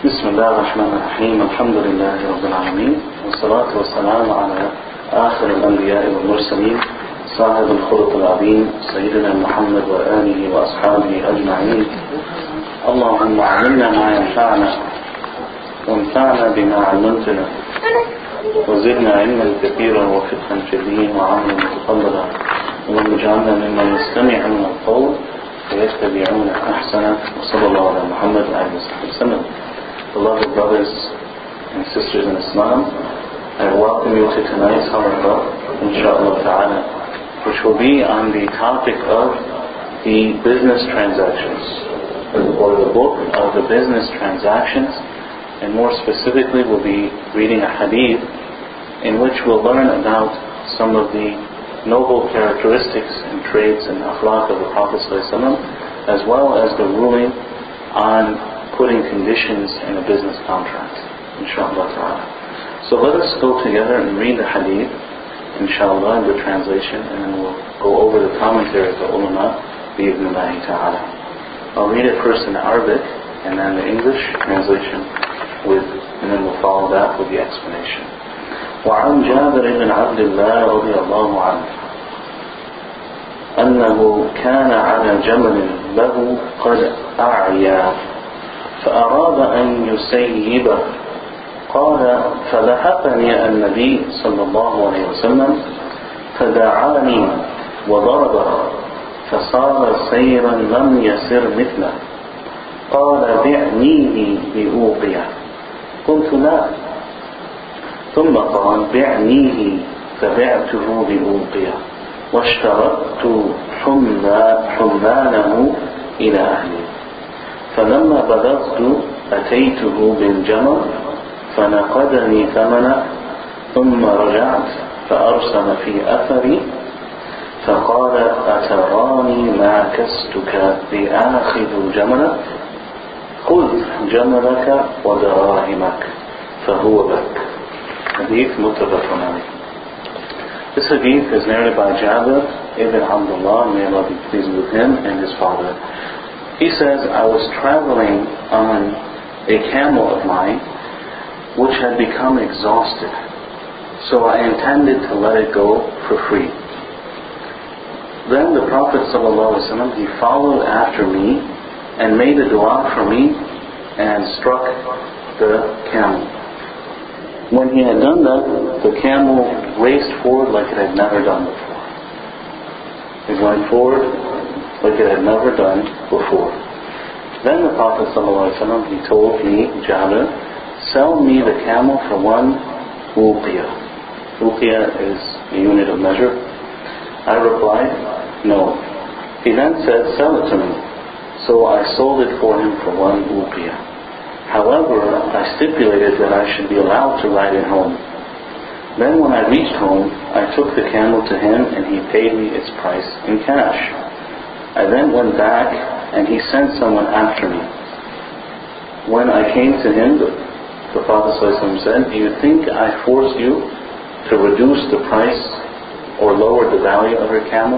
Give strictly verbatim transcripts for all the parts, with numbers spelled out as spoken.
بسم الله الرحمن الرحيم الحمد لله رب العالمين والصلاة والسلام على آخر الأنبياء والمرسلين صاحب الخلق العظيم سيدنا محمد وآله وأصحابه أجمعين. اللهم علمنا ما ينفعنا وانفعنا بما علمتنا وزدنا علما كثيرا وفقها في الدين وعملا متقبلا اللهم اجعلنا ممن يستمعون القول فيتبعون أحسنه وصلى الله على محمد وآله وصحبه وسلم. Beloved brothers and sisters in Islam, I welcome you to tonight's halaqah, inshaAllah ta'ala, which will be on the topic of the business transactions, or the book of the business transactions, and more specifically we'll be reading a hadith in which we'll learn about some of the noble characteristics and traits and akhlaq of the Prophet ﷺ, as well as the ruling on putting conditions in a business contract, inshaAllah ta'ala. So let us go together and read the hadith, inshaAllah, in the translation, and then we'll go over the commentary of the ulama, bi'idhnillahi ta'ala. I'll read it first in Arabic, and then the English translation, with, and then we'll follow that with the explanation. وعن جابر بن عبد الله رضي الله عنه أنه كان على جمل له قد أعيا فأراد أن يسيبه قال فلحقني النبي صلى الله عليه وسلم فدعاني وضربه فصار سيرا لم يسر مثله قال بعنيه بأوقية قلت لا ثم قال بعنيه فبعته بأوقية واشترطت حملانه إلى أهلي فلما بلغت أتيته بالجمل فنقدني ثمنه ثم رجعت فأرسل في أثري فقال أتراني ما كستك بآخذ جملك خذ جملك ودراهمك فهو لك. Hadith muttafaqun alayh. This hadith is narrated by Jabir ibn Abdullah, may Allah be pleased with him and his father. He says, I was traveling on a camel of mine which had become exhausted, so I intended to let it go for free. Then the Prophet ﷺ, he followed after me and made a dua for me and struck the camel. When he had done that, the camel raced forward like it had never done before. It went forward like it had never done before. Then the Prophet ﷺ, he told me, Jabir, sell me the camel for one uqiyah. Uqiyah is a unit of measure. I replied, no. He then said, sell it to me. So I sold it for him for one uqiyah. However, I stipulated that I should be allowed to ride it home. Then when I reached home, I took the camel to him and he paid me its price in cash. I then went back and he sent someone after me. When I came to him, the, the Prophet ﷺ said, do you think I forced you to reduce the price or lower the value of your camel?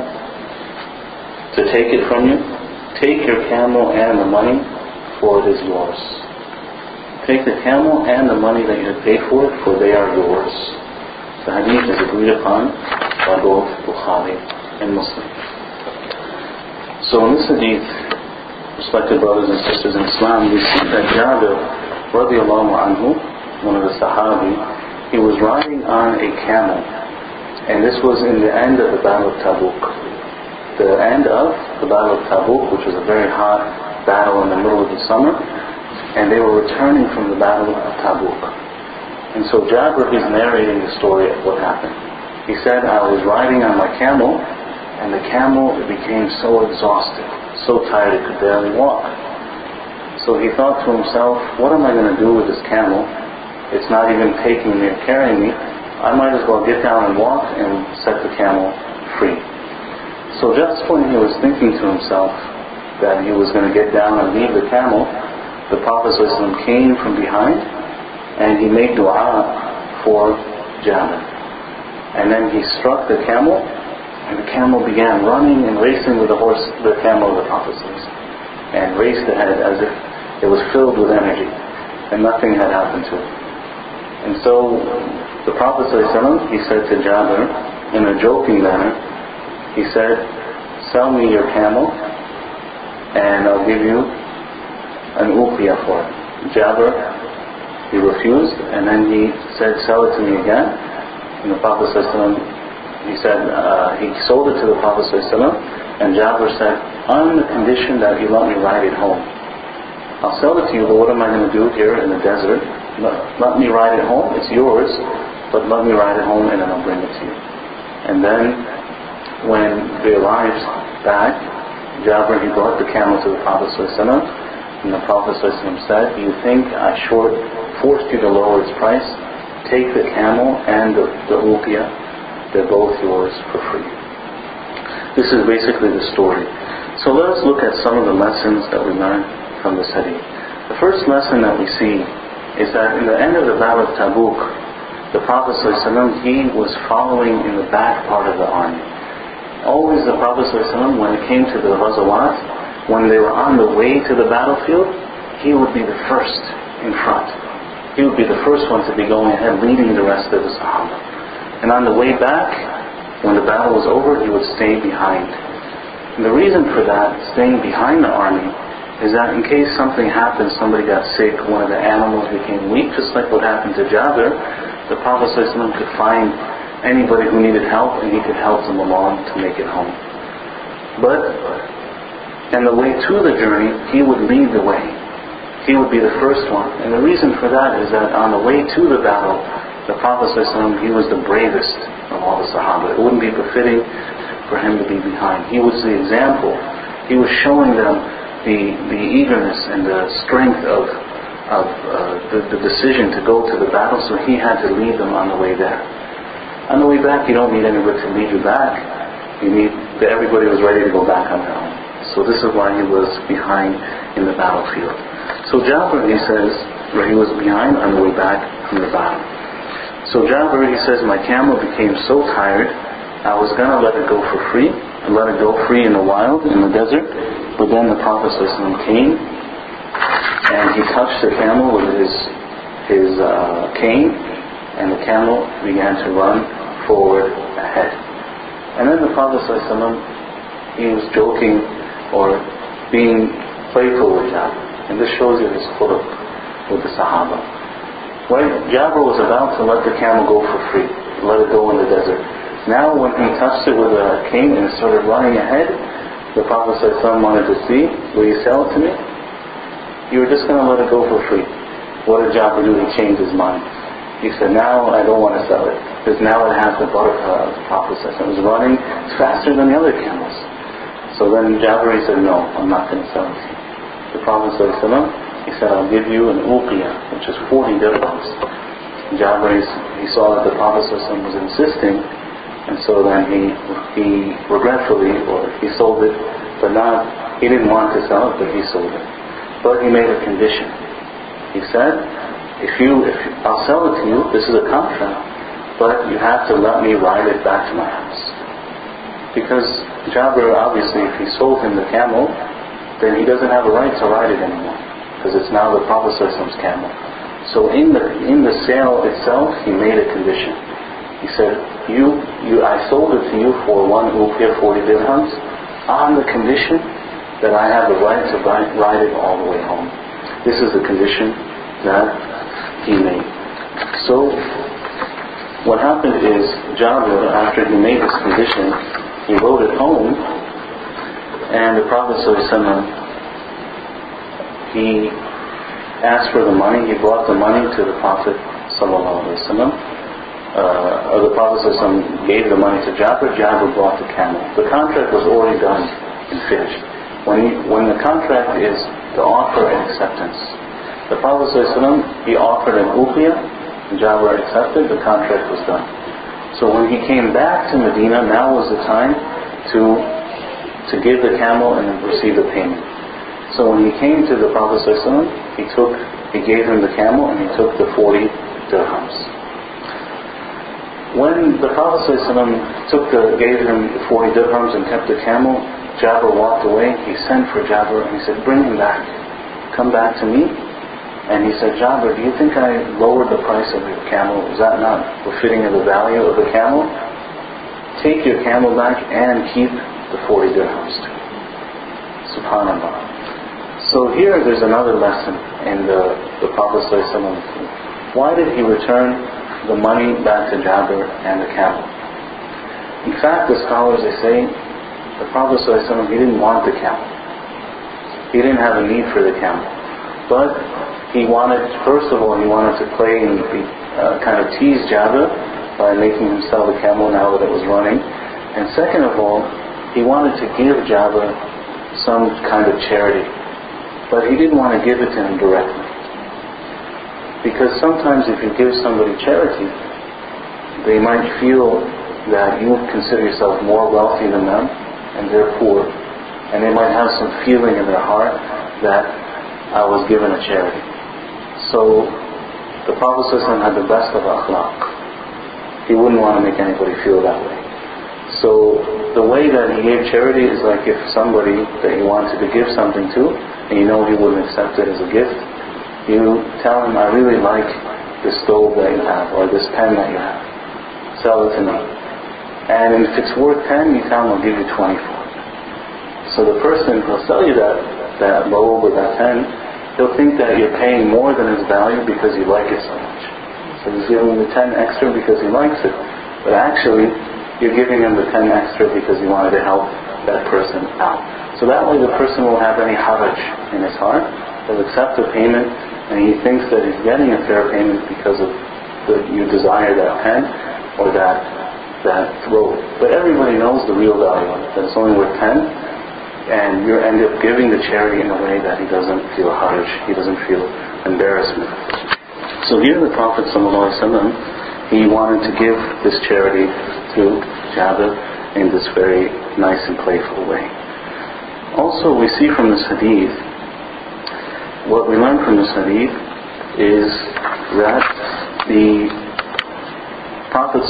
To take it from you? Take your camel and the money, for it is yours. Take the camel and the money that you have paid for it, for they are yours. The hadith is agreed upon by both Bukhari and Muslim. So in this hadith, respected brothers and sisters in Islam, we see that Jabir radiallahu anhu, one of the Sahabi, he was riding on a camel, and this was in the end of the Battle of Tabuk. The end of the Battle of Tabuk, which was a very hot battle in the middle of the summer, and they were returning from the Battle of Tabuk. And so Jabir is narrating the story of what happened. He said, I was riding on my camel, and the camel became so exhausted, so tired it could barely walk. So he thought to himself, what am I going to do with this camel? It's not even taking me or carrying me. I might as well get down and walk and set the camel free. So just when he was thinking to himself that he was going to get down and leave the camel, the Prophet ﷺ came from behind and he made dua for Jabir. And then he struck the camel, and the camel began running and racing with the horse, the camel of the Prophet ﷺ, and raced ahead as if it was filled with energy. and nothing had happened to it. And so the Prophet ﷺ, he said to Jabir in a joking manner, he said, sell me your camel and I'll give you an uqiyah for it. Jabir, he refused, and then he said, sell it to me again. And the Prophet ﷺ, he said, uh, he sold it to the Prophet ﷺ, and Jabir said, on the condition that you let me ride it home. I'll sell it to you, but what am I going to do here in the desert? Let, let me ride it home, it's yours, but let me ride it home and then I'll bring it to you. And then when they arrived back, Jabir, he brought the camel to the Prophet ﷺ, and the Prophet ﷺ said, do you think I short forced you to lower its price? Take the camel and the, the uqiyah, they're both yours for free. This is basically the story. So let us look at some of the lessons that we learn from this hadith. The first lesson that we see is that in the end of the Battle of Tabuk, the Prophet ﷺ, he was following in the back part of the army. Always the Prophet ﷺ, when it came to the ghazawat, when they were on the way to the battlefield, he would be the first in front. He would be the first one to be going ahead, leading the rest of the Sahaba. And on the way back, when the battle was over, he would stay behind. And the reason for that, staying behind the army, is that in case something happened, somebody got sick, one of the animals became weak, just like what happened to Jabir, the Prophet ﷺ could find anybody who needed help and he could help them along to make it home. But on the way to the journey, he would lead the way. He would be the first one. And the reason for that is that on the way to the battle, the Prophet ﷺ, he was the bravest of all the Sahaba. It wouldn't be befitting for him to be behind. He was the example. He was showing them the, the eagerness and the strength of, of uh, the, the decision to go to the battle, so he had to lead them on the way there. On the way back, you don't need anybody to lead you back. You need, everybody was ready to go back on their own. So this is why he was behind in the battlefield. So Jabir, he says, where he was behind on the way back from the battle. So Jabir, he says, my camel became so tired, I was going to let it go for free, and let it go free in the wild, in the desert. But then the Prophet ﷺ came, and he touched the camel with his, his uh, cane, and the camel began to run forward ahead. And then the Prophet ﷺ, he was joking or being playful with Jabir. And this shows you his khuluq with the Sahaba. Right? Jabir was about to let the camel go for free, let it go in the desert. Now when he touched it with a cane and started running ahead, the Prophet ﷺ wanted to see, will you sell it to me? You were just going to let it go for free. What did Jabir do? He changed his mind. He said, now I don't want to sell it, because now it has the barakah of the Prophet ﷺ. It was running faster than the other camels. So then Jabir, he said, no, I'm not going to sell it to you. The Prophet ﷺ, he said, I'll give you an uqiyah, which is forty dirhams. Jabir, he saw that the Prophet ﷺ was insisting, and so then he, he regretfully, or he sold it, but not, he didn't want to sell it, but he sold it. But he made a condition. He said, if you, if I'll sell it to you, this is a contract, but you have to let me ride it back to my house. Because Jabir, obviously, if he sold him the camel, then he doesn't have a right to ride it anymore, because it's now the Prophet ﷺ's camel. So in the in the sale itself, he made a condition. He said, you, you, I sold it to you for one uqiyah, forty dirhams, on the condition that I have the right to ride, ride it all the way home. This is the condition that he made. So what happened is, Jabir, after he made this condition, he rode it home, and the Prophet ﷺ, he asked for the money. He brought the money to the Prophet ﷺ. Uh, or the Prophet ﷺ gave the money to Jabir. Jabir brought the camel. The contract was already done and finished. When he, when the contract is the offer and acceptance, the Prophet ﷺ, he offered an uqiyah, and Jabir accepted. The contract was done. So when he came back to Medina, now was the time to to give the camel and receive the payment. So when he came to the Prophet ﷺ, he took, he gave him the camel and he took the forty dirhams. When the Prophet ﷺ took the, gave him the forty dirhams and kept the camel, Jabir walked away. He sent for Jabir and he said, bring him back. Come back to me And he said, Jabir, do you think I lowered the price of your camel? Is that not befitting of the value of the camel? Take your camel back and keep the forty dirhams too. Subhanallah. So here there's another lesson in the, the Prophet ﷺ. Why did he return the money back to Jabir and the camel? In fact, the scholars, they say, the Prophet ﷺ, he didn't want the camel. He didn't have a need for the camel. But he wanted, first of all, he wanted to play and be, uh, kind of tease Jabir by making him sell the camel now that it was running. And second of all, he wanted to give Jabir some kind of charity. But he didn't want to give it to him directly. Because sometimes if you give somebody charity, they might feel that you consider yourself more wealthy than them and they're poor. And they might have some feeling in their heart that I was given a charity. So the Prophet ﷺ had the best of akhlaq. He wouldn't want to make anybody feel that way. So the way that he gave charity is like if somebody that you wanted to give something to, and you know he wouldn't accept it as a gift, you tell him, I really like this stove that you have, or this pen that you have. Sell it to me. And if it's worth ten, you tell him, I'll give you twenty for it. So the person who'll sell you that, that robe or that pen, he'll think that you're paying more than its value because you like it so much. So he's giving the ten extra because he likes it. But actually, you're giving him the ten extra because you wanted to help that person out. So that way the person will have any haraj in his heart. He'll accept the payment and he thinks that he's getting a fair payment because of the, you desire that pen or that, that robe. But everybody knows the real value of it, that it's only worth ten. And you end up giving the charity in a way that he doesn't feel haraj, he doesn't feel embarrassment. So here the Prophet ﷺ, he wanted to give this charity to Jabir in this very nice and playful way. Also we see from this hadith, what we learn from this hadith is that the Prophet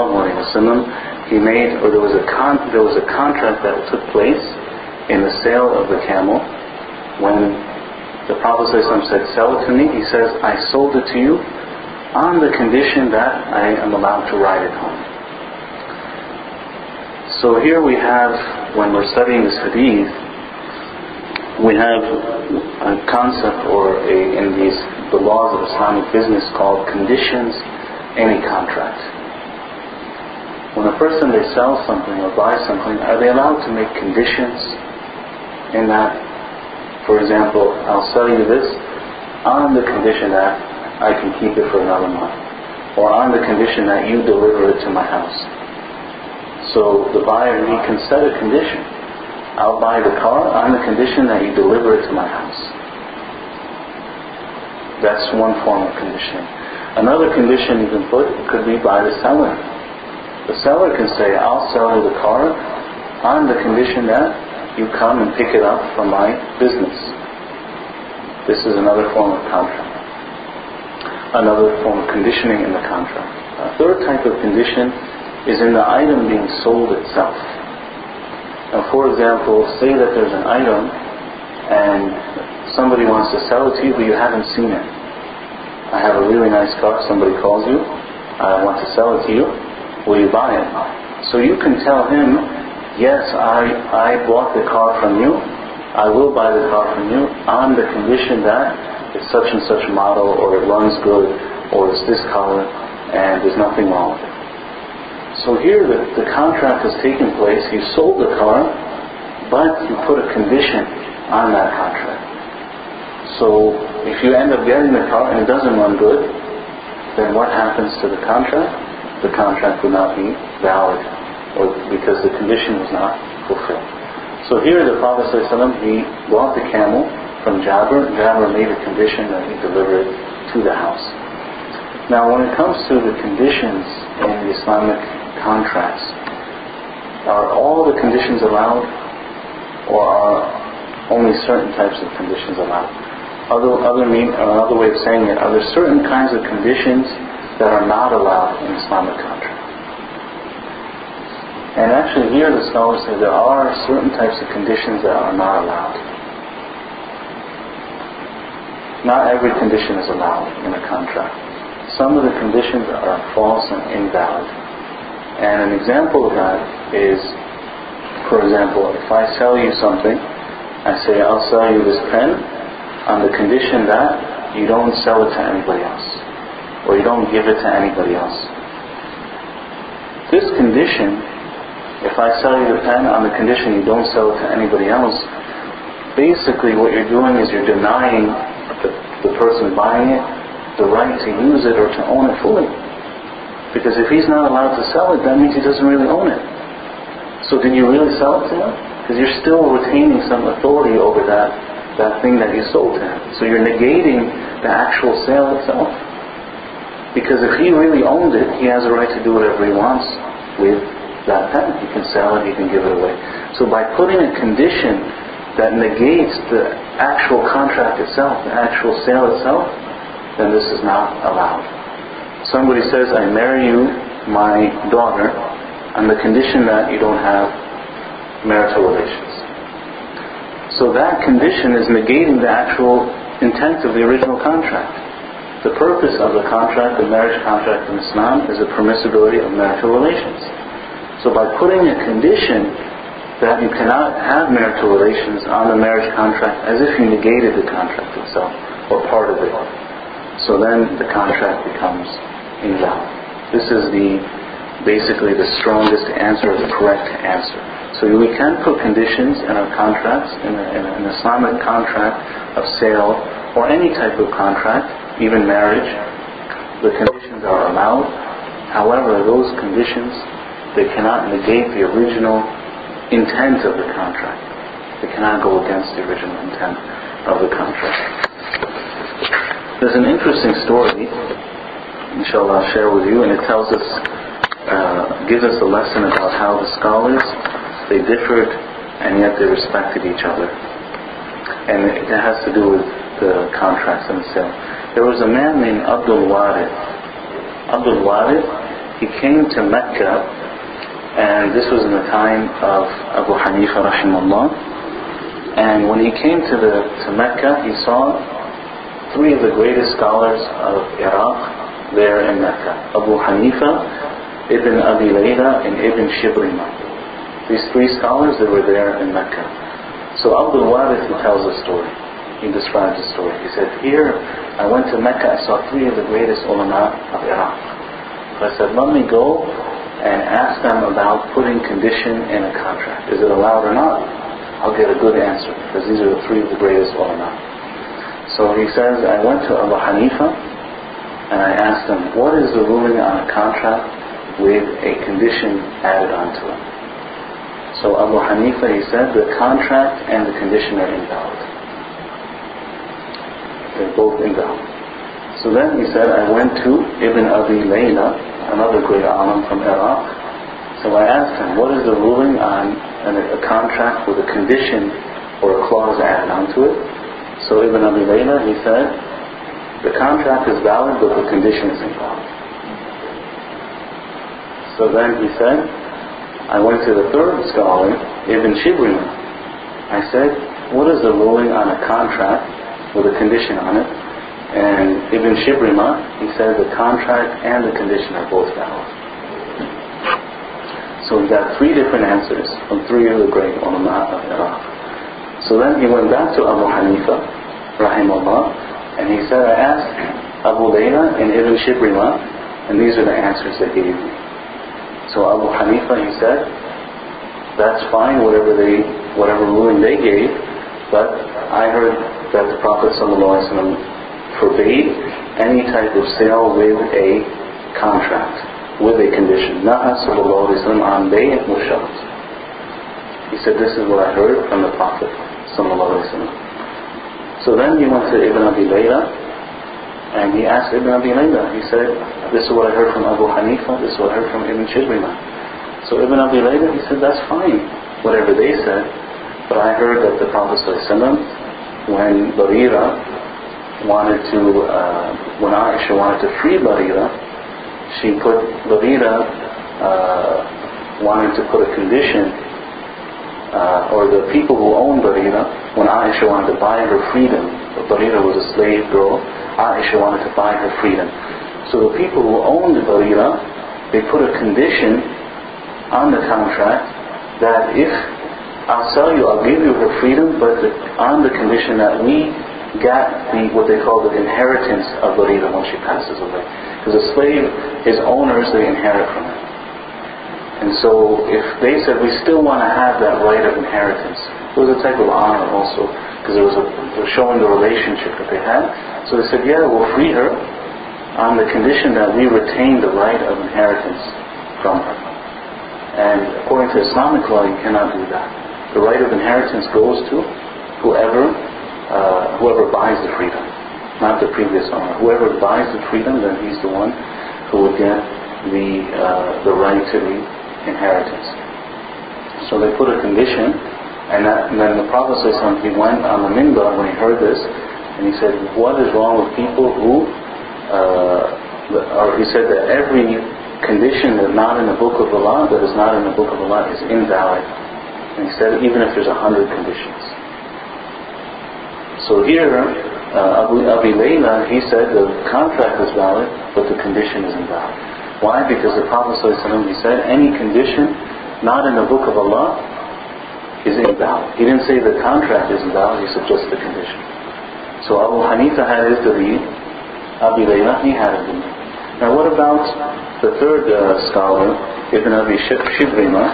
ﷺ, he made, or there was a con, there was a contract that took place in the sale of the camel. When the Prophet ﷺ said, sell it to me, he says, I sold it to you on the condition that I am allowed to ride it home. So here we have, when we're studying this hadith, we have a concept or a, in these the laws of Islamic business called conditions in a contract. When a person, they sell something or buy something, are they allowed to make conditions in that? For example, I'll sell you this on the condition that I can keep it for another month, or on the condition that you deliver it to my house. So the buyer, he can set a condition. I'll buy the car on the condition that you deliver it to my house. That's one form of conditioning. Another condition you can put could be by the seller. The seller can say, I'll sell you the car on the condition that you come and pick it up from my business. This is another form of contract. Another form of conditioning in the contract. A third type of condition is in the item being sold itself. Now, for example, say that there's an item and somebody wants to sell it to you, but you haven't seen it. I have a really nice car, somebody calls you, I want to sell it to you, will you buy it? So you can tell him, yes, I, I bought the car from you, I will buy the car from you on the condition that it's such and such model, or it runs good, or it's this color, and there's nothing wrong with it. So here the, the contract has taken place, you sold the car, but you put a condition on that contract. So if you end up getting the car and it doesn't run good, then what happens to the contract? The contract would not be valid, or because the condition was not fulfilled. So here the Prophet ﷺ, he bought the camel from Jabir. Jabir made a condition that he delivered to the house. Now when it comes to the conditions in the Islamic contracts, are all the conditions allowed, or are only certain types of conditions allowed? Other, other mean, another way of saying it, are there certain kinds of conditions that are not allowed in Islamic contracts? And actually here the scholars say there are certain types of conditions that are not allowed. not every condition is allowed in a contract. Some of the conditions are false and invalid. And an example of that is, for example, if I sell you something, I say, I'll sell you this pen on the condition that you don't sell it to anybody else, or you don't give it to anybody else. This condition, if I sell you the pen on the condition you don't sell it to anybody else, basically what you're doing is you're denying the, the person buying it the right to use it or to own it fully. Because if he's not allowed to sell it, that means he doesn't really own it. So did you really sell it to him? Because you're still retaining some authority over that, that thing that you sold to him. So you're negating the actual sale itself. Because if he really owned it, he has a right to do whatever he wants with that pen. He can sell it, he can give it away. So by putting a condition that negates the actual contract itself, the actual sale itself, then this is not allowed. Somebody says, I marry you, my daughter, on the condition that you don't have marital relations. So that condition is negating the actual intent of the original contract. The purpose of the contract, the marriage contract in Islam, is the permissibility of marital relations. So by putting a condition that you cannot have marital relations on the marriage contract, as if you negated the contract itself, or part of it, so then the contract becomes invalid. This is the basically the strongest answer, the correct answer. So we can put conditions in our contracts, in, a, in an Islamic contract of sale, or any type of contract, even marriage. The conditions are allowed. However, those conditions, they cannot negate the original intent of the contract. They cannot go against the original intent of the contract. There's an interesting story, inshallah, I'll share with you, and it tells us, uh, gives us a lesson about how the scholars, they differed and yet they respected each other. And it has to do with the contracts and the sale. There was a man named Abdul Warith. Abdul Warith, he came to Mecca, and this was in the time of Abu Hanifa rahimahullah. And when he came to the to Mecca, he saw three of the greatest scholars of Iraq there in Mecca: Abu Hanifa, Ibn Abi Layla, and Ibn Shibrima. These three scholars, they were there in Mecca. So Abdul Warith, he tells a story. He describes the story. He said, here, I went to Mecca, I saw three of the greatest ulama of Iraq. So I said, let me go and ask them about putting condition in a contract. Is it allowed or not? I'll get a good answer, because these are the three of the greatest ulama. So he says, I went to Abu Hanifa, and I asked him, what is the ruling on a contract with a condition added onto it? So Abu Hanifa, he said, the contract and the condition are invalid. They're both invalid. So then he said, I went to Ibn Abi Layla, another great alim from Iraq. So I asked him, what is the ruling on a contract with a condition or a clause added onto it? So Ibn Abi Layla, he said, the contract is valid, but the condition is invalid. So then he said, I went to the third scholar, Ibn Shibrima. I said, what is the ruling on a contract with a condition on it? And Ibn Shibrima, he said the contract and the condition are both valid. So we got three different answers from three of the great ulama of Iraq. So then he went back to Abu Hanifa, rahimahullah, and he said, I asked Abu Layla and Ibn Shibrima, and these are the answers they gave me. So Abu Hanifa, he said, that's fine, whatever they, whatever ruling they gave, but I heard that the Prophet ﷺ forbade any type of sale with a contract, with a condition. Naha sallallahu alayhi wa sallam an bay' musharat. He said, this is what I heard from the Prophet sallallahu alayhi wa sallam. So then he went to Ibn Abi Layla, and he asked Ibn Abi Layla, he said, this is what I heard from Abu Hanifa, this is what I heard from Ibn Shibrima. So Ibn Abi Layla, he said, that's fine, whatever they said, but I heard that the Prophet sallallahu alayhi wa sallam, when Barira wanted to, uh, when Aisha wanted to free Barira, she put, Barira uh, wanted to put a condition uh, or the people who owned Barira, when Aisha wanted to buy her freedom, Barira was a slave girl, Aisha wanted to buy her freedom. So the people who owned Barira, they put a condition on the contract that if I'll sell you, I'll give you her freedom, but the, on the condition that we get the what they call the inheritance of Barira when she passes away. Because a slave, his owners, they inherit from him. And so if they said, we still want to have that right of inheritance, it was a type of honor also, because it was, a, it was showing the relationship that they had. So they said, yeah, we'll free her on the condition that we retain the right of inheritance from her. And according to Islamic law, you cannot do that. The right of inheritance goes to whoever uh, whoever buys the freedom, not the previous owner. Whoever buys the freedom, then he's the one who would get the uh, the right to the inheritance. So they put a condition, and, that, and then the Prophet ﷺ, he went on the minbar when he heard this, and he said, what is wrong with people who, uh, or he said that every condition that's not in the Book of Allah, that is not in the Book of Allah, is invalid. And he said, even if there's a hundred conditions. So here, uh, Abu, Abu Layla, he said the contract is valid, but the condition is invalid. Why? Because the Prophet ﷺ, he said, any condition not in the Book of Allah is invalid. He didn't say the contract is invalid, he said just the condition. So Abu Hanifa had his delil, Abu Layla, he had his delil. Now what about the third uh, scholar, Ibn Abi Shibrima,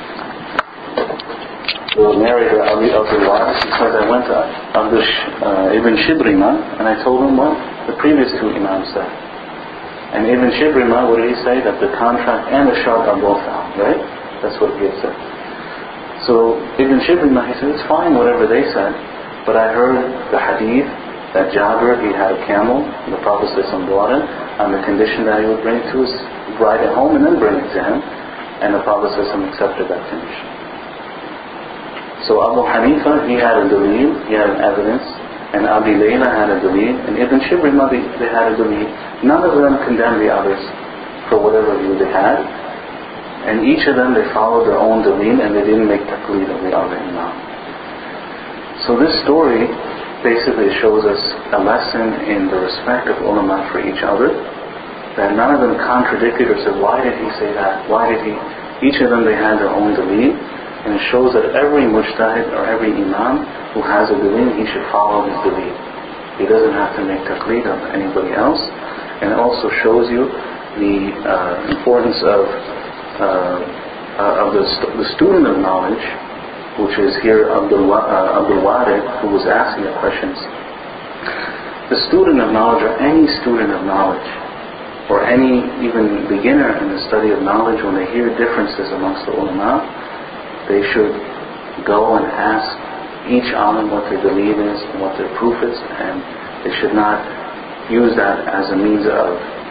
the narrator Abi Abdul Wa'is? He said, I went to Abdul, uh, Ibn Shibrima and I told him what the previous two Imams said. And Ibn Shibrima, what did he say? That the contract and the shart are both out, right? That's what he had said. So Ibn Shibrima, he said, it's fine whatever they said, but I heard the hadith that Jabir, he had a camel, and the Prophet brought it on the condition that he would bring it to his bride at home and then bring it to him, and the Prophet accepted that condition. So Abu Hanifa, he had a dalil, he had an evidence, and Abi Layla had a dalil, and Ibn Shibrima, they, they had a dalil. None of them condemned the others for whatever view they had, and each of them, they followed their own dalil, and they didn't make taqleed of the other imam. So this story basically shows us a lesson in the respect of ulama for each other, that none of them contradicted or said, why did he say that? Why did he? Each of them, they had their own dalil, and it shows that every mujtahid or every imam who has a dalil, he should follow his dalil. He doesn't have to make taqleed of anybody else. And it also shows you the uh, importance of uh, uh, of the, st- the student of knowledge, which is here Abdul, uh, Abdul Warid, who was asking the questions. The student of knowledge, or any student of knowledge, or any even beginner in the study of knowledge, when they hear differences amongst the ulama, they should go and ask each alim what their dalil is and what their proof is, and they should not use that as a means of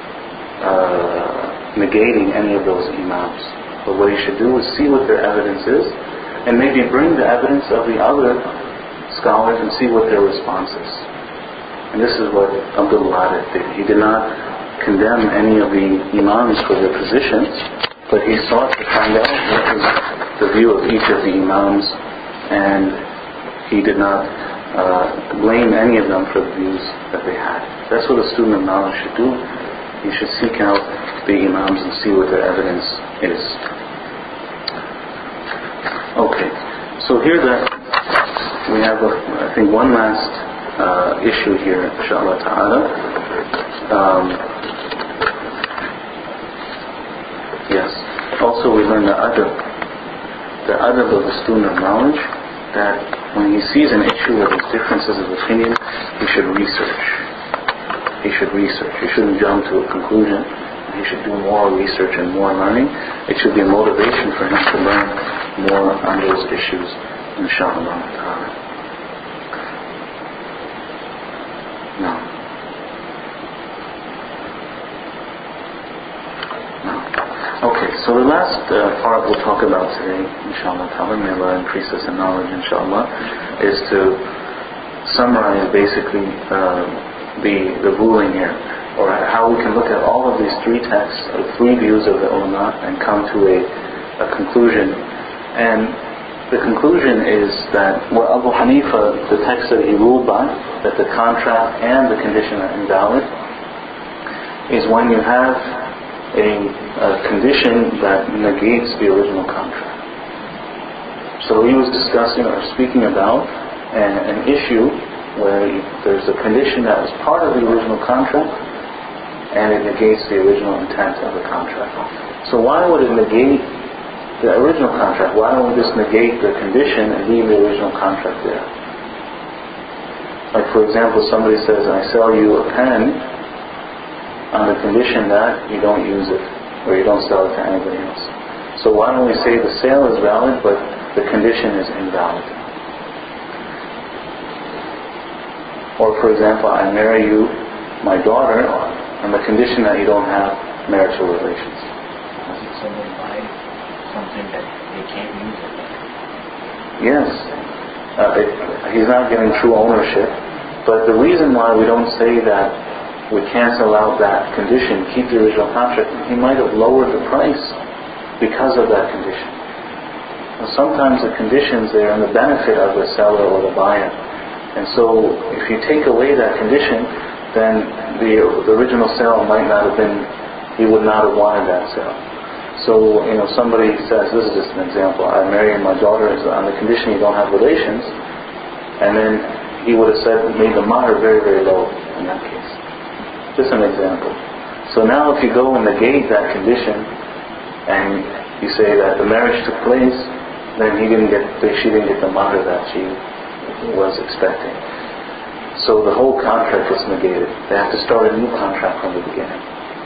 uh, negating any of those imams. But what you should do is see what their evidence is, and maybe bring the evidence of the other scholars and see what their response is. And this is what Abdul Warid did. He did not condemn any of the imams for their positions, but he sought to find out what was the view of each of the imams, and he did not uh, blame any of them for the views that they had. That's what a student of knowledge should do. He should seek out the imams and see what their evidence is. Okay, so here that we have, a, I think, one last uh, issue here, inshallah ta'ala. Um, yes, also we learn the adab, the adab of the student of knowledge, that when he sees an issue with his differences of opinion, he should research. He should research. He shouldn't jump to a conclusion. He should do more research and more learning. It should be a motivation for him to learn more on those issues, inshallah ta'ala. No. No. Okay, so the last uh, part we'll talk about today, inshallah ta'ala, may Allah increase us in knowledge, inshallah, is to summarize basically uh, the, the ruling here, or how we can look at all of these three texts, or three views of the ulama, and come to a, a conclusion. And the conclusion is that what Abu Hanifa, the text that he ruled by, that the contract and the condition are invalid, is when you have a, a condition that negates the original contract. So he was discussing or speaking about an, an issue where there's a condition that was part of the original contract and it negates the original intent of the contract. So why would it negate the original contract? Why don't we just negate the condition and leave the original contract there? Like, for example, somebody says, I sell you a pen on the condition that you don't use it or you don't sell it to anybody else. So why don't we say the sale is valid but the condition is invalid? Or, for example, I marry you, my daughter, on the condition that you don't have marital relations. Does someone buy something that they can't use it? Yes. Uh, it, he's not getting true ownership. But the reason why we don't say that we cancel out that condition, keep the original contract, he might have lowered the price because of that condition. Well, sometimes the conditions, they're in the benefit of the seller or the buyer. And so if you take away that condition, then the, the original sale might not have been, he would not have wanted that sale. So, you know, somebody says, this is just an example, I marry my daughter on the condition you don't have relations, and then he would have said, made the mahr very, very low in that case. Just an example. So now if you go and negate that condition, and you say that the marriage took place, then he didn't get, she didn't get the mahr that she was expecting. So the whole contract is negated. They have to start a new contract from the beginning.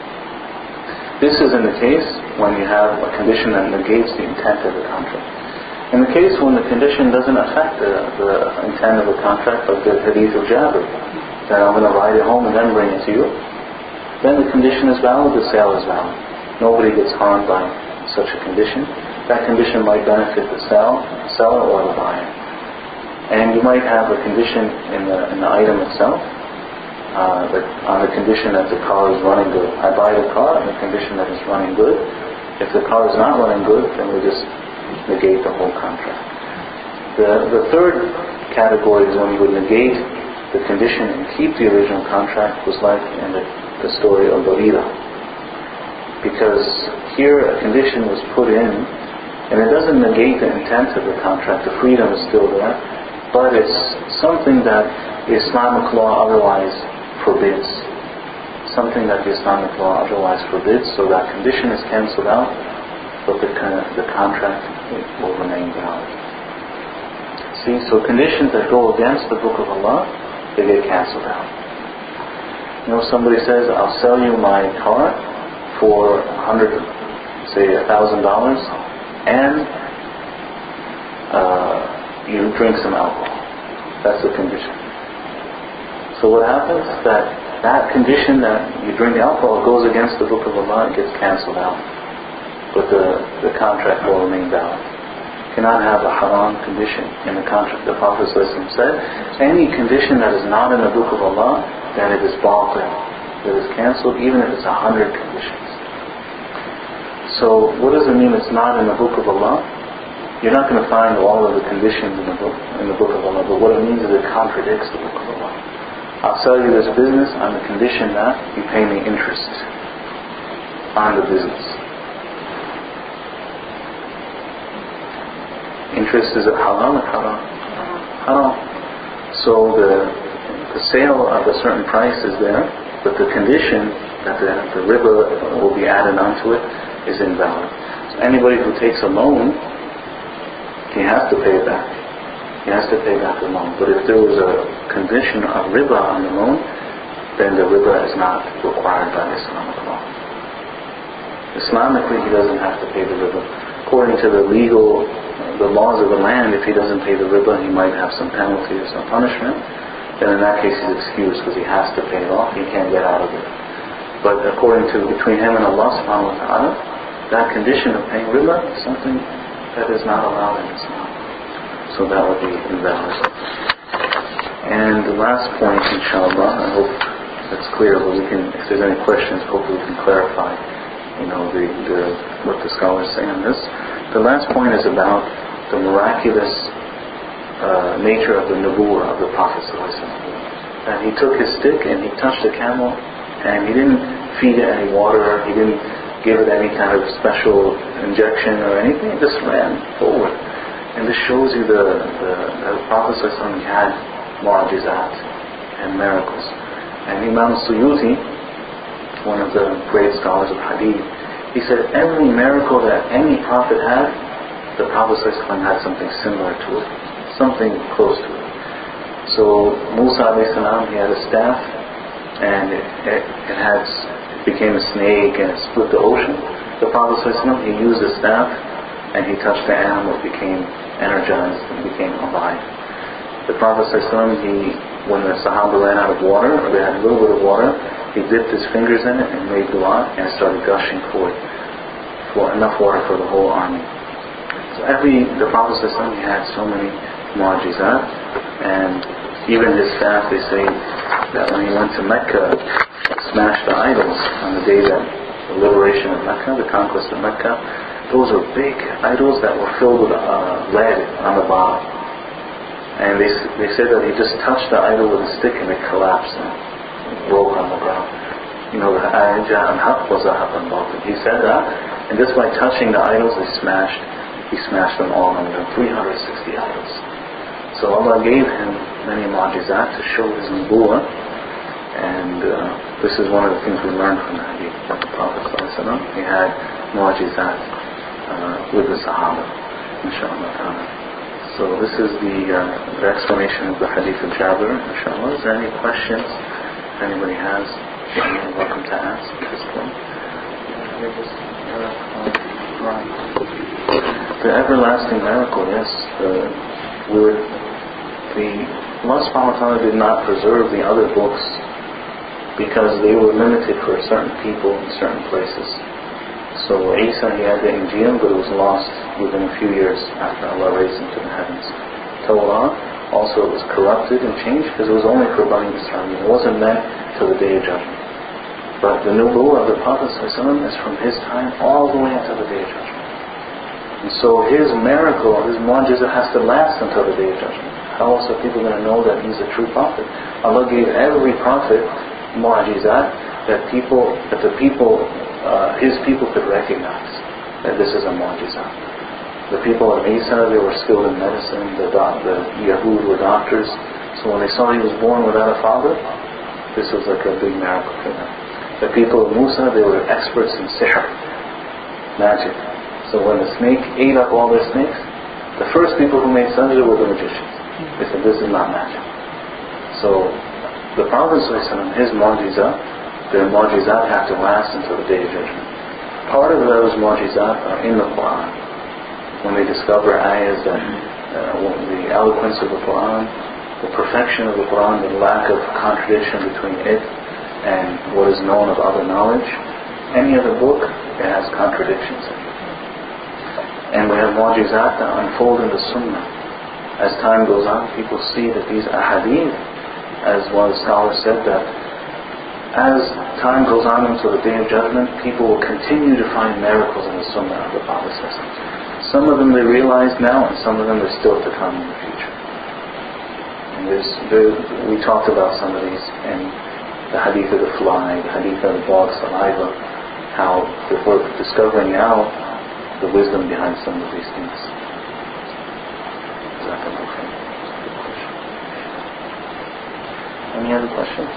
This is in the case when you have a condition that negates the intent of the contract. In the case when the condition doesn't affect the, the intent of the contract, like the hadith of Jabir, that I'm going to ride it home and then bring it to you, then the condition is valid, the sale is valid. Nobody gets harmed by such a condition. That condition might benefit the sell, seller or the buyer. And you might have a condition in the, in the item itself, uh, that on the condition that the car is running good. I buy the car on the condition that it's running good. If the car is not running good, then we just negate the whole contract. The, the third category is when you would negate the condition and keep the original contract, was like in the, the story of Barira. Because here a condition was put in, and it doesn't negate the intent of the contract, the freedom is still there, but it's something that the Islamic law otherwise forbids. Something that the Islamic law otherwise forbids, so that condition is cancelled out, but the, the contract will remain valid. See, so conditions that go against the Book of Allah, they get cancelled out. You know, somebody says, I'll sell you my car for a hundred, say a thousand dollars, and uh, you drink some alcohol. That's the condition. So what happens is that that condition that you drink alcohol goes against the Book of Allah and gets cancelled out. But the, the contract will remain valid. You cannot have a haram condition in the contract. The Prophet ﷺ said, any condition that is not in the Book of Allah, then it is batil. It is cancelled even if it's a hundred conditions. So what does it mean it's not in the Book of Allah? You're not going to find all of the conditions in the book in the book of Allah, but what it means is it contradicts the Book of Allah. I'll sell you this business on the condition that you pay me interest on the business. Interest is it halal or haram? Haram. So the the sale of a certain price is there, but the condition that the, the riba will be added onto it is invalid. So anybody who takes a loan, he has to pay it back. He has to pay back the loan. But if there was a condition of riba on the loan, then the riba is not required by Islamic law. Islamically, he doesn't have to pay the riba. According to the legal, the laws of the land, if he doesn't pay the riba, he might have some penalty or some punishment. Then in that case, he's excused because he has to pay it off. He can't get out of it. But according to between him and Allah subhanahu wa ta'ala, that condition of paying riba is something that is not allowed in Islam. So that would be invalid. And the last point, inshallah, I hope that's clear, but we can, if there's any questions, hopefully we can clarify, you know, the, the what the scholars say on this. The last point is about the miraculous uh, nature of the nubuwwah of the Prophet ﷺ. And he took his stick and he touched the camel, and he didn't feed it any water, he didn't give it any kind of special injection or anything, it just ran forward. And this shows you the, the, the Prophet ﷺ had mu'jizat and miracles. And Imam Suyuti, one of the great scholars of hadith, he said every miracle that any prophet had, the Prophet ﷺ had something similar to it, something close to it. So Musa alayhi salam, he had a staff, and it, it, it had it became a snake and it split the ocean. The Prophet ﷺ, he used the staff and he touched the animal, it became energized and became alive. The Prophet ﷺ, he, when the Sahaba ran out of water, or they had a little bit of water, he dipped his fingers in it and made dua and started gushing forth for enough water for the whole army. So every, the Prophet ﷺ, he had so many mu'jizat, and even his staff, they say that when he went to Mecca, smashed the idols on the day that the liberation of Mecca, the conquest of Mecca, those were big idols that were filled with uh, lead on the bottom. And they they said that he just touched the idol with a stick and it collapsed and broke on the ground. You know, the Aja and Haq was a Haq and Batil. He said that, and just by touching the idols, they smashed, he smashed them all under three hundred sixty idols. So Allah gave him many mu'jizat to show his nubuwwah, and uh, this is one of the things we learned from the hadith of the Prophet ﷺ. He had mu'jizat uh, with the Sahaba, inshaAllah ta'ala. So this is the, uh, the explanation of the hadith of Jabir, inshallah. Is there any questions if anybody has? You're welcome to ask at this point. The everlasting miracle, yes. The, we're, the Allah subhanahu wa ta'ala did not preserve the other books because they were limited for certain people in certain places. So Isa, he had the Injil, but it was lost within a few years after Allah raised him to the heavens. Torah also was corrupted and changed because it was only for Bani Israel. It wasn't meant till the Day of Judgment. But the nubuwwah of the Prophet ﷺ is from his time all the way until the Day of Judgment. And so his miracle, his mu'jiza has to last until the Day of Judgment. How else are people going to know that he's a true prophet? Allah gave every prophet mu'jizat that people, that the people, uh, his people could recognize that this is a mu'jizah. The people of Isa, they were skilled in medicine. The, doc, the Yahud were doctors. So when they saw he was born without a father, this was like a big miracle for them. The people of Musa, they were experts in sihr, magic. So when the snake ate up all their snakes, the first people who made sajda were the magicians. They said, this is not magic. So the Prophet ﷺ, his mu'jizah, their mu'jizat have to last until the Day of Judgment. Part of those mu'jizat are in the Quran. When they discover ayahs that uh, the eloquence of the Quran, the perfection of the Quran, the lack of contradiction between it and what is known of other knowledge. Any other book, it has contradictions in it. And we have mu'jizat that unfold in the Sunnah. As time goes on, people see that these ahadith, as one of the scholars said, that as time goes on until the Day of Judgment, people will continue to find miracles in the Sunnah of the Prophet. Some of them they realize now, and some of them are still to come in the future. And there's, there, we talked about some of these in the hadith of the fly, the hadith of the dog's saliva, how we're discovering now the wisdom behind some of these things. Is that okay? Any other questions?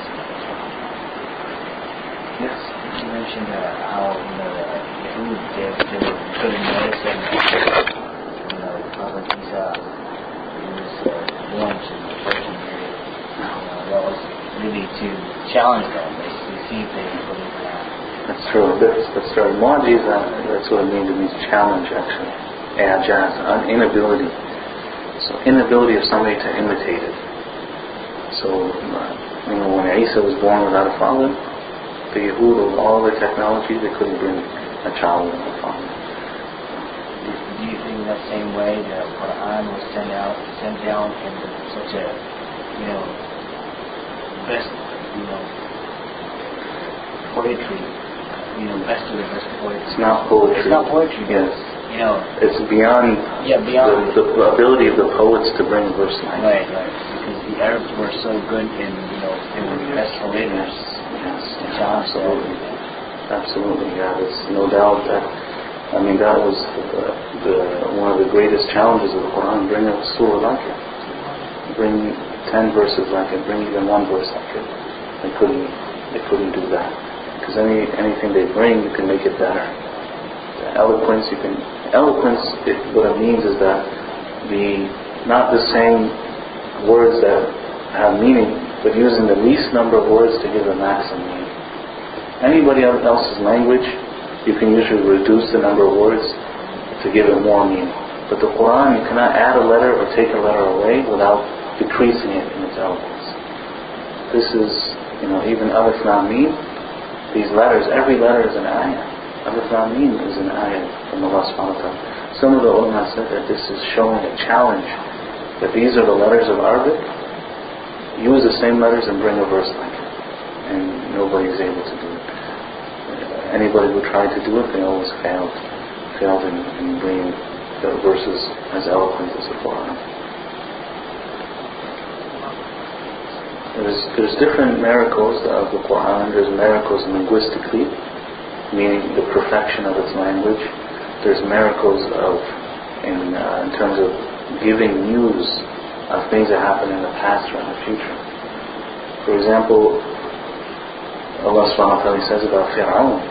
Yes. You mentioned uh, how you know the Yahud they they were putting medicine. You know, Prophet Isa he was uh, born to the Persian area. You know, that was really to challenge them, basically, see if they can believe it or not. That's true. That's, that's true. Mu'jiza, that's what it means. It means challenge, actually. I'jaz, an inability. So inability of somebody to imitate it. So, you know, when Isa was born without a father, the Yahud, with all their technology, they couldn't bring a child without a father. Do you think that same way the Quran was sent out, sent down in such a, you know, best, you know, poetry, you know, best of the best poetry? It's not poetry. It's not poetry. Yes. you know, it's beyond, yeah, beyond the, the ability of the poets to bring a verse like right, right. Because the Arabs were so good in, you know, they were the best relators. Yes, John absolutely, absolutely. Yeah, there's no doubt that. I mean, that was the, the one of the greatest challenges of the Quran. Bring a surah like it. Bring ten verses like it. Bring even one verse like it. They couldn't. They couldn't do that. Because any anything they bring, you can make it better. The eloquence, you can eloquence. It, what it means is that the not the same words that have meaning, but using the least number of words to give the maximum meaning. Anybody else's language, you can usually reduce the number of words to give it more meaning. But the Quran, you cannot add a letter or take a letter away without decreasing it in its eloquence. This is, you know, even Alif Lam Mim, these letters, every letter is an ayah. Alif Lam Mim is an ayah from Allah subhanahu wa ta'ala. Some of the ulama said that this is showing a challenge, that these are the letters of Arabic, use the same letters and bring a verse like it. And nobody is able to do it. Anybody who tried to do it, they always failed. Failed in, in bringing the verses as eloquent as the Quran. There's, there's different miracles of the Quran. There's miracles linguistically, meaning the perfection of its language. There's miracles of, in, uh, in terms of giving news of things that happen in the past or in the future. For example, Allah subhanahu wa ta'ala says about Fir'aun,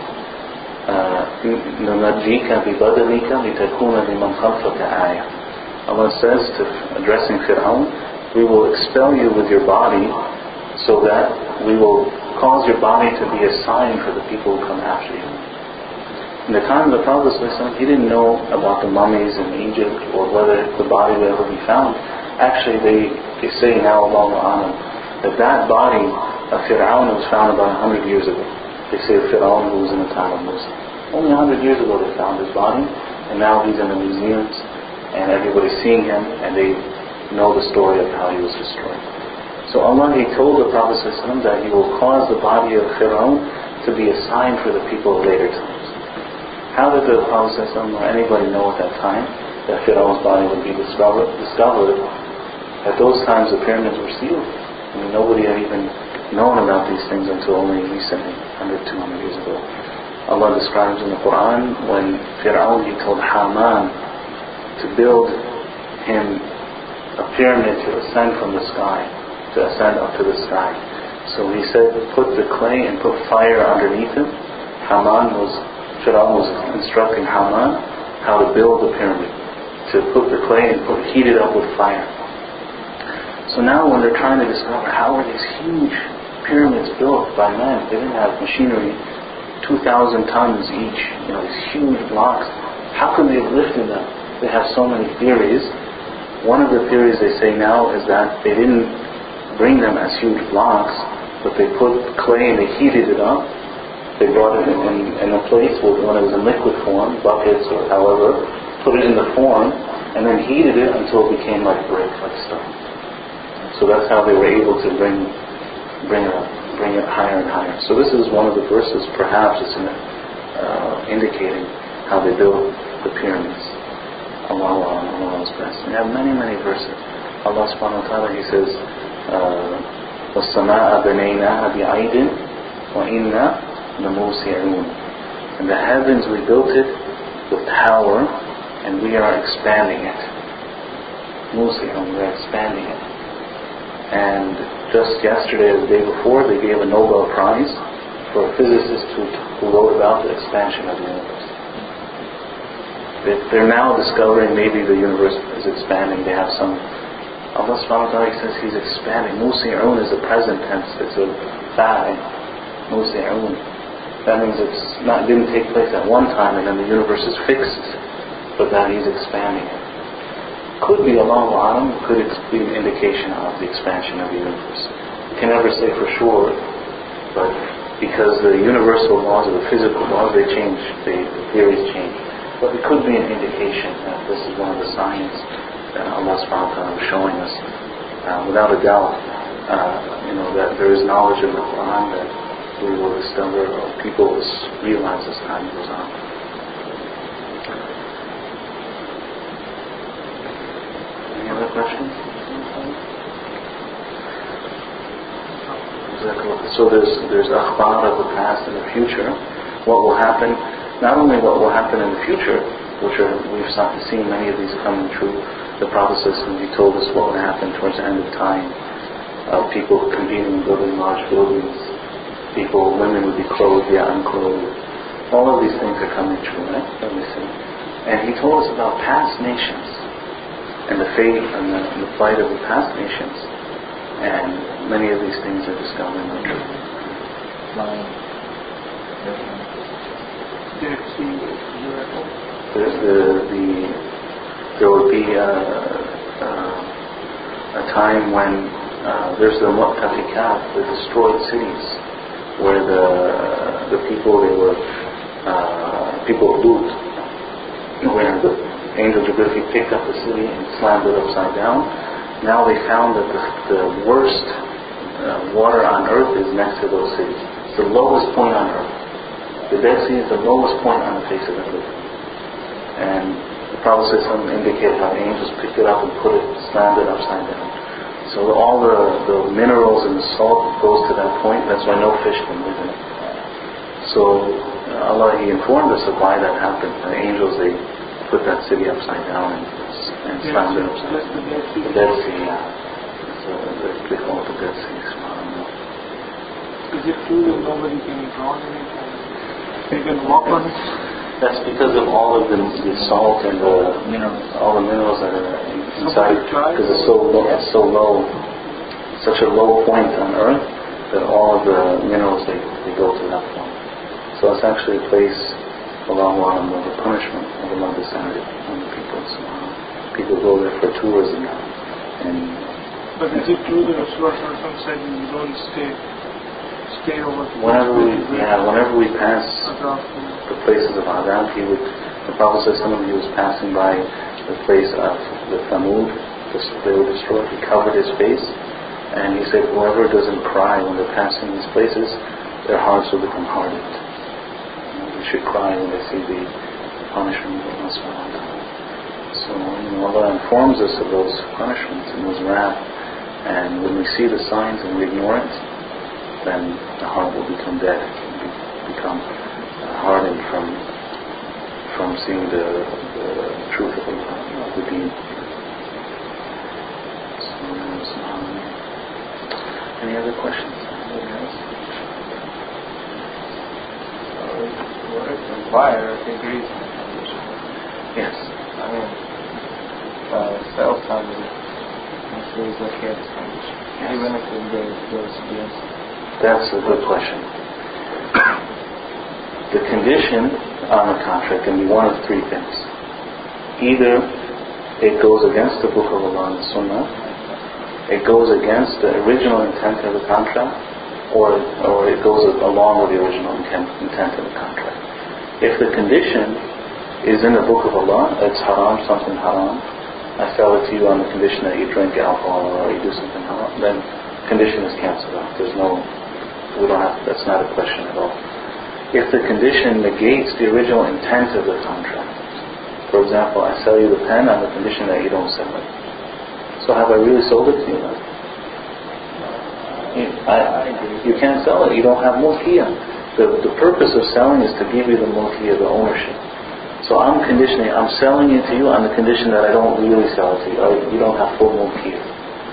نُنَجِّيكَ بِبَدَنِكَ لِتَكُونَ لِمَنْ خَلْفَكَ آيَةً. Allah says to, addressing Fir'aun, we will expel you with your body so that we will cause your body to be a sign for the people who come after you. In the time of the Prophet ﷺ, he didn't know about the mummies in Egypt or whether the body would ever be found. Actually, they, they say now, Allahu A'lam, that that body of Fir'aun was found about a hundred years ago. They say of Fir'aun who was in the time of Musa. Only a hundred years ago they found his body, and now he's in the museums, and everybody's seeing him, and they know the story of how he was destroyed. So Allah, He told the Prophet ﷺ that He will cause the body of Fir'aun to be a sign for the people of later times. How did the Prophet ﷺ or anybody know at that time that Fir'aun's body would be discovered? discovered? At those times the pyramids were sealed. I mean, nobody had even known about these things until only recently, one hundred, two hundred years ago. Allah describes in the Quran when Fir'aun, he told Haman to build him a pyramid to ascend from the sky, to ascend up to the sky. So he said, put the clay and put fire underneath him. Haman was, Fir'aun was instructing Haman how to build the pyramid, to put the clay and put, heat it up with fire. So now when they're trying to discover how are these huge pyramids built by men, they didn't have machinery, two thousand tons each, you know, these huge blocks, how could they have lifted them? They have so many theories. One of the theories they say now is that they didn't bring them as huge blocks, but they put clay and they heated it up. They brought it in, in, in a place when it was in liquid form, buckets or however, put it in the form, and then heated it until it became like brick, like stone. So that's how they were able to bring bring it up, bring it higher and higher. So this is one of the verses, perhaps it's in, uh, indicating how they built the pyramids. Allah, Allah, Allah is best. We have many, many verses. Allah subhanahu wa ta'ala, He says, وَالسَّمَاءَ بَنَيْنَاهَا بِعَيْدٍ وَإِنَّا لَمُوسِعُونَ. And the heavens we built it with power, and we are expanding it. Musi'un, we are expanding it. And just yesterday or the day before, they gave a Nobel Prize for a physicist who, who wrote about the expansion of the universe. They, they're now discovering maybe the universe is expanding. They have some... Allah subhanahu wa ta'ala says He's expanding. Musi'un is a present tense. It's a fa'il. Musi'un. That means it's not didn't take place at one time and then the universe is fixed, but that He's expanding it. Could be, Allahu A'lam, could be an indication of the expansion of the universe. You can never say for sure, but because the universal laws or the physical laws, they change, the, the theories change. But it could be an indication that this is one of the signs that Allah subhanahu wa ta'ala is showing us. Uh, without a doubt, uh, you know, that there is knowledge in the Quran that we will discover, or people will realize as time goes on. other questions? So there's there's akhbar of the past and the future. What will happen? Not only what will happen in the future, which are we've started seeing many of these coming true. The Prophet ﷺ, he told us what would happen towards the end of time. Uh, people competing in building large buildings. People, women would be clothed yet unclothed. All of these things are coming true, right? Let me see. And he told us about past nations and the fate and the, and the plight of the past nations. And many of these things are discovered are true. There's the, the there will be a, a, a time when uh, there's the mu'tafikat, the destroyed cities, where the the people they were uh, people of Lut, where the angel Jibril picked up the city and slammed it upside down. Now they found that the, the worst uh, water on earth is next to those cities. It's the lowest point on earth. The Dead Sea is the lowest point on the face of the earth. And the Prophet indicated how the angels picked it up and put it, slammed it upside down. So all the, the minerals and the salt goes to that point. That's why no fish can live in it. So uh, Allah, He informed us of why that happened. The angels, they put that city upside down and, and slammed it upside down. The Dead Sea, yeah. So they call it the Dead Sea. Is it true that nobody can drown in it? They can walk on it? That's because of all of the, the salt and the minerals, all the minerals that are inside, because it's so low, it's so low, such a low point on earth that all of the minerals they, they go to that point. So it's actually a place, Allahu Alam, of the punishment of Allah descended on the people. So uh, people go there for tourism now. And but is it true that Rasulullah said you don't stay? Stay over whenever we, yeah, whenever we pass the places of Adab, he would, the Prophet said some of you was passing by the place of the Thamud, they were destroyed, he covered his face, and he said whoever doesn't cry when they're passing these places, their hearts will become hardened. You know, they should cry when they see the punishment of Allah subhanahu wa ta'ala. So, you know, Allah informs us of those punishments and those wrath, and when we see the signs and we ignore it, then the heart will become dead, become hardened from from seeing the, the truth of Allah, of the deen. So, um, any other questions? What if the buyer agrees on the condition? Yes. I mean, uh, sales time is always okay at this condition, even if it goes against. That's a good question. The condition on the contract can be one of three things. Either it goes against the Book of Allah and the Sunnah, it goes against the original intent of the contract, or or it goes along with the original intent, intent of the contract. If the condition is in the Book of Allah, it's haram, something haram, I sell it to you on the condition that you drink alcohol or you do something haram, then condition is cancelled out. There's no We don't have, that's not a question at all. If the condition negates the original intent of the contract, for example, I sell you the pen on the condition that you don't sell it. So have I really sold it to you? You, I, you can't sell it. You don't have mulkiyah. The, the purpose of selling is to give you the mulkiyah, the ownership. So I'm conditioning, I'm selling it to you on the condition that I don't really sell it to you. I, you don't have full mulkiyah.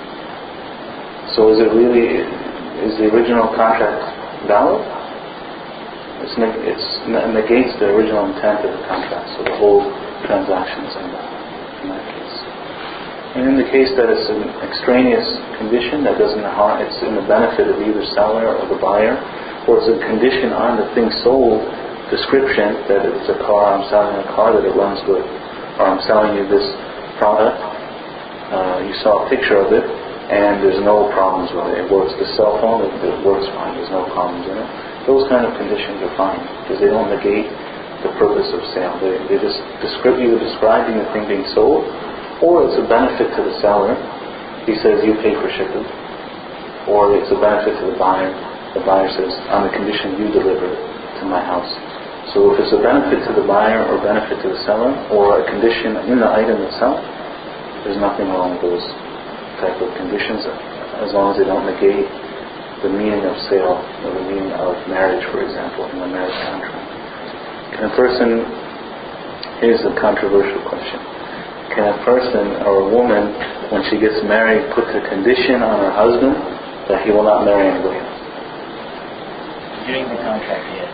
So is it really... Is the original contract valid? It's, neg- it's n- negates the original intent of the contract, so the whole transaction is invalid in that case. And in the case that it's an extraneous condition that doesn't harm, it's in the benefit of either seller or the buyer, or it's a condition on the thing sold description that it's a car, I'm selling a car that it runs good, or I'm selling you this product, uh, you saw a picture of it, and there's no problems with it. It works. The cell phone, it, it works fine. There's no problems in it. Those kind of conditions are fine because they don't negate the purpose of sale. They, they just describe, either describing the thing being sold, or it's a benefit to the seller. He says you pay for shipping, or it's a benefit to the buyer. The buyer says on the condition you deliver it to my house. So if it's a benefit to the buyer or benefit to the seller, or a condition in the item itself, there's nothing wrong with those type of conditions, as long as they don't negate the meaning of sale or the meaning of marriage, for example, in the marriage contract. Can a person, here's a controversial question, can a person or a woman, when she gets married, put a condition on her husband that he will not marry anybody else? During the contract, yes.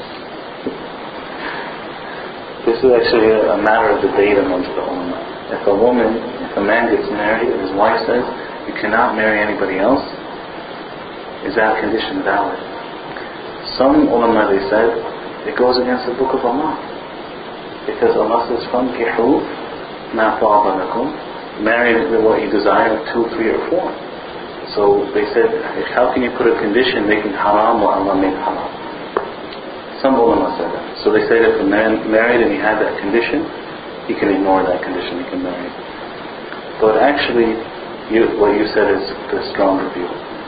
This is actually a, a matter of debate amongst the ulama. If a woman, if a man gets married and his wife says, you cannot marry anybody else, is that condition valid? Some ulama, they said, it goes against the book of Allah. Because Allah says, فَانْكِحُوا مَا طَابَ لَكُمْ, marry what you desire, two, three, or four. So they said, how can you put a condition making haram what Allah made haram? Some ulama said that. So they said if a man married and he had that condition, he can ignore that condition, he can marry. But actually, you, what you said is the stronger view,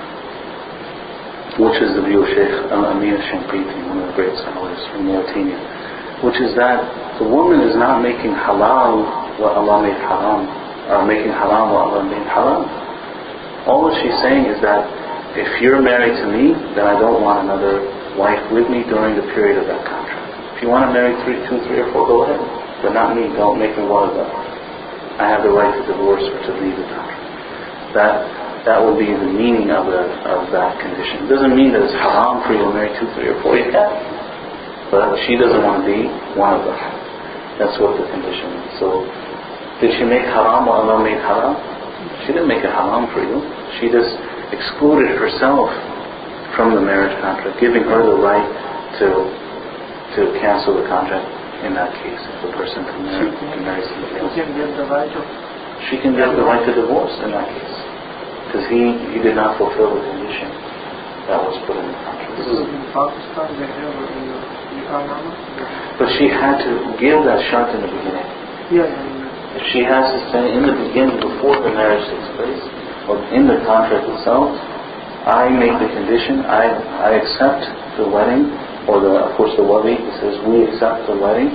which is the view of Shaykh Al-Amin Al-Shanqiti, one of the great scholars from Mauritania, which is that the woman is not making halal what Allah made haram, or making haram what Allah made halal. All that she's saying is that if you're married to me, then I don't want another wife with me during the period of that contract. If you want to marry three, two, three, or four, go ahead, but not me. Don't make me one of them. I have the right to divorce or to leave the contract. That that will be the meaning of the of that condition. It doesn't mean that it's haram for you to marry two, three, or four. You can, but she doesn't want to be one of them. That's what the condition is. So, did she make haram what Allah made haram? She didn't make it haram for you. She just excluded herself from the marriage contract, giving her the right to to cancel the contract in that case. If the person can marry, can marry somebody else. She can get the right of... She can get the right to divorce in that case. Because he, he did not fulfill the condition that was put in the contract. This is, in Pakistan, they have a nikah. but she had to give that shart in the beginning. Yeah, yeah, yeah. If she has to say in the beginning, before the marriage takes place, or in the contract itself, I make the condition, I I accept the wedding, or the, of course the wali, it says we accept the wedding,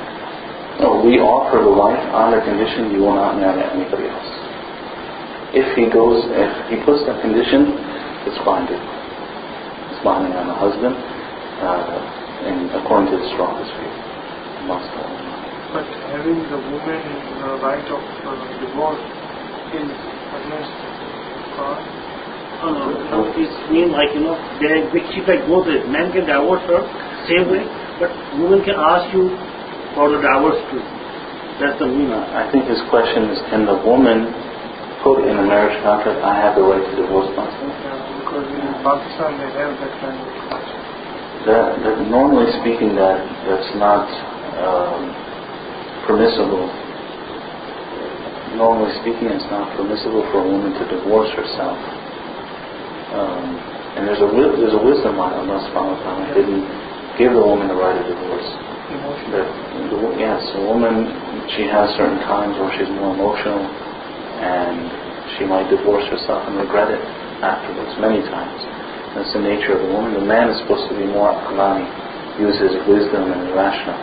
or we offer the wife on the condition you will not marry anybody else. If he goes, if he puts that condition, it's binding. It's binding on the husband, uh, and according to the strongest view amongst the women. But having the woman the right of uh, divorce is against God. No, no, no, it means like, you know, they keep like both ways. Man can divorce her, same way, but woman can ask you for the divorce too. That's the meaning. I think his question is, can the woman put in a marriage contract, I have the right to divorce myself? Yeah, because in Pakistan they have that kind of culture. That, that normally speaking, that that's not um, permissible. Normally speaking, it's not permissible for a woman to divorce herself. Um, and there's a there's a wisdom why Allah subhanahu wa ta'ala didn't give the woman the right of divorce. That, the, yes, a woman, she has certain times where she's more emotional, and she might divorce herself and regret it afterwards, many times. That's the nature of the woman. The man is supposed to be more aqlani, use his wisdom and rational,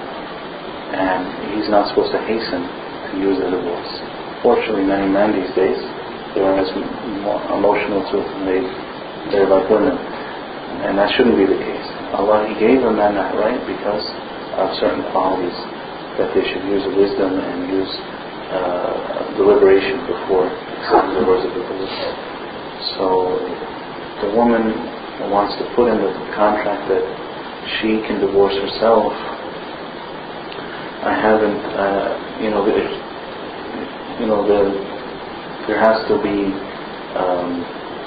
and he's not supposed to hasten to use a divorce. Fortunately, many men these days, they are as more emotional too, and they, they're like women, and that shouldn't be the case. Allah, He gave the men that right because of certain qualities, that they should use wisdom and use uh, deliberation before accepting the words of the divorce. So the woman wants to put in the contract that she can divorce herself. I haven't, uh, you know, if, you know, the, there has to be, um,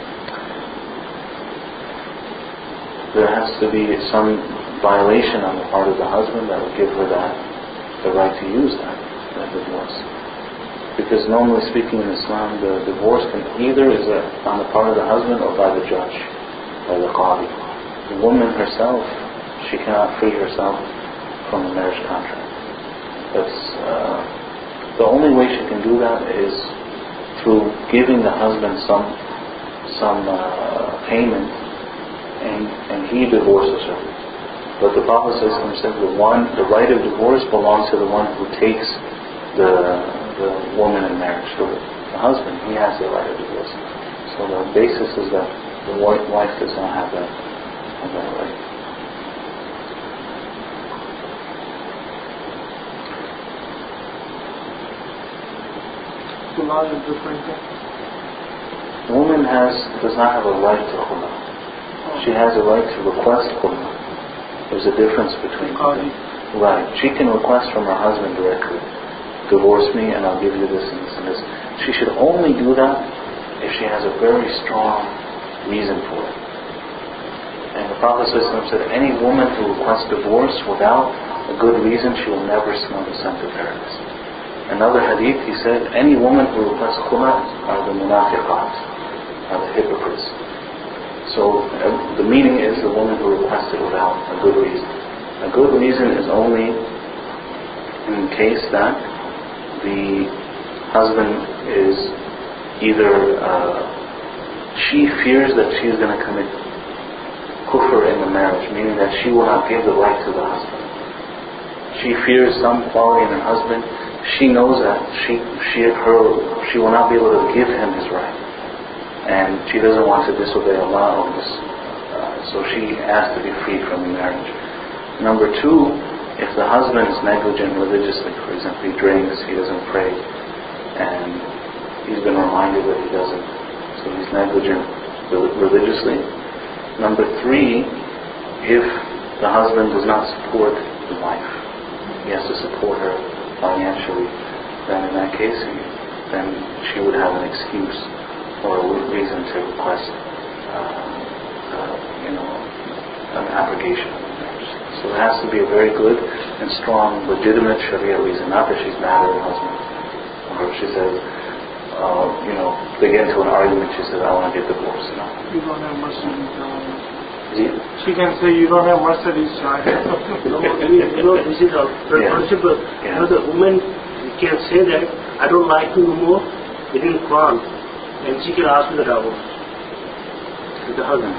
there has to be some violation on the part of the husband that would give her that, the right to use that, that divorce. Because normally speaking in Islam, the divorce can either is a, on the part of the husband or by the judge, by the qadi. The woman herself, she cannot free herself from the marriage contract. That's, uh, the only way she can do that is through giving the husband some some uh, payment, and, and he divorces her. But the Prophet said the one, the right of divorce belongs to the one who takes the the woman in marriage, the, the husband, he has the right of divorce. So the basis is that the wife does not have that, have that right. Khula is different thing. The woman has does not have a right to khula. She has a right to request khula. There's a difference between them. Right. She can request from her husband directly, divorce me and I'll give you this and this and this. She should only do that if she has a very strong reason for it. And the Prophet ﷺ said, any woman who requests divorce without a good reason, she will never smell the scent of paradise. Another hadith, he said, any woman who requests khula are the munafiqat, are the hypocrites. So uh, the meaning is the woman who requested without a good reason. A good reason is only in case that the husband is either uh, she fears that she is going to commit kufr in the marriage, meaning that she will not give the right to the husband. She fears some quality in her husband. She knows that she she her she will not be able to give him his right, and she doesn't want to disobey Allah on this. Uh, so she asks to be free from the marriage. Number two, if the husband is negligent religiously, for example, he drinks, he doesn't pray, and he's been reminded that he doesn't, so he's negligent religiously. Number three, if the husband does not support the wife, he has to support her financially, then in that case, then she would have an excuse or a reason to request, uh, uh, you know, an abrogation of the marriage. So it has to be a very good and strong, legitimate Sharia reason, not that she's mad at her husband, or she says, uh, you know, they get into an argument, she says, I want to get divorced. You know? You don't have Mercedes. Yeah. She can say, you don't have Mercedes, child. No, you know, this is a principle. Yeah. You know, the woman can say that, I don't like you no more, within Quran, and she can ask for the divorce with the husband.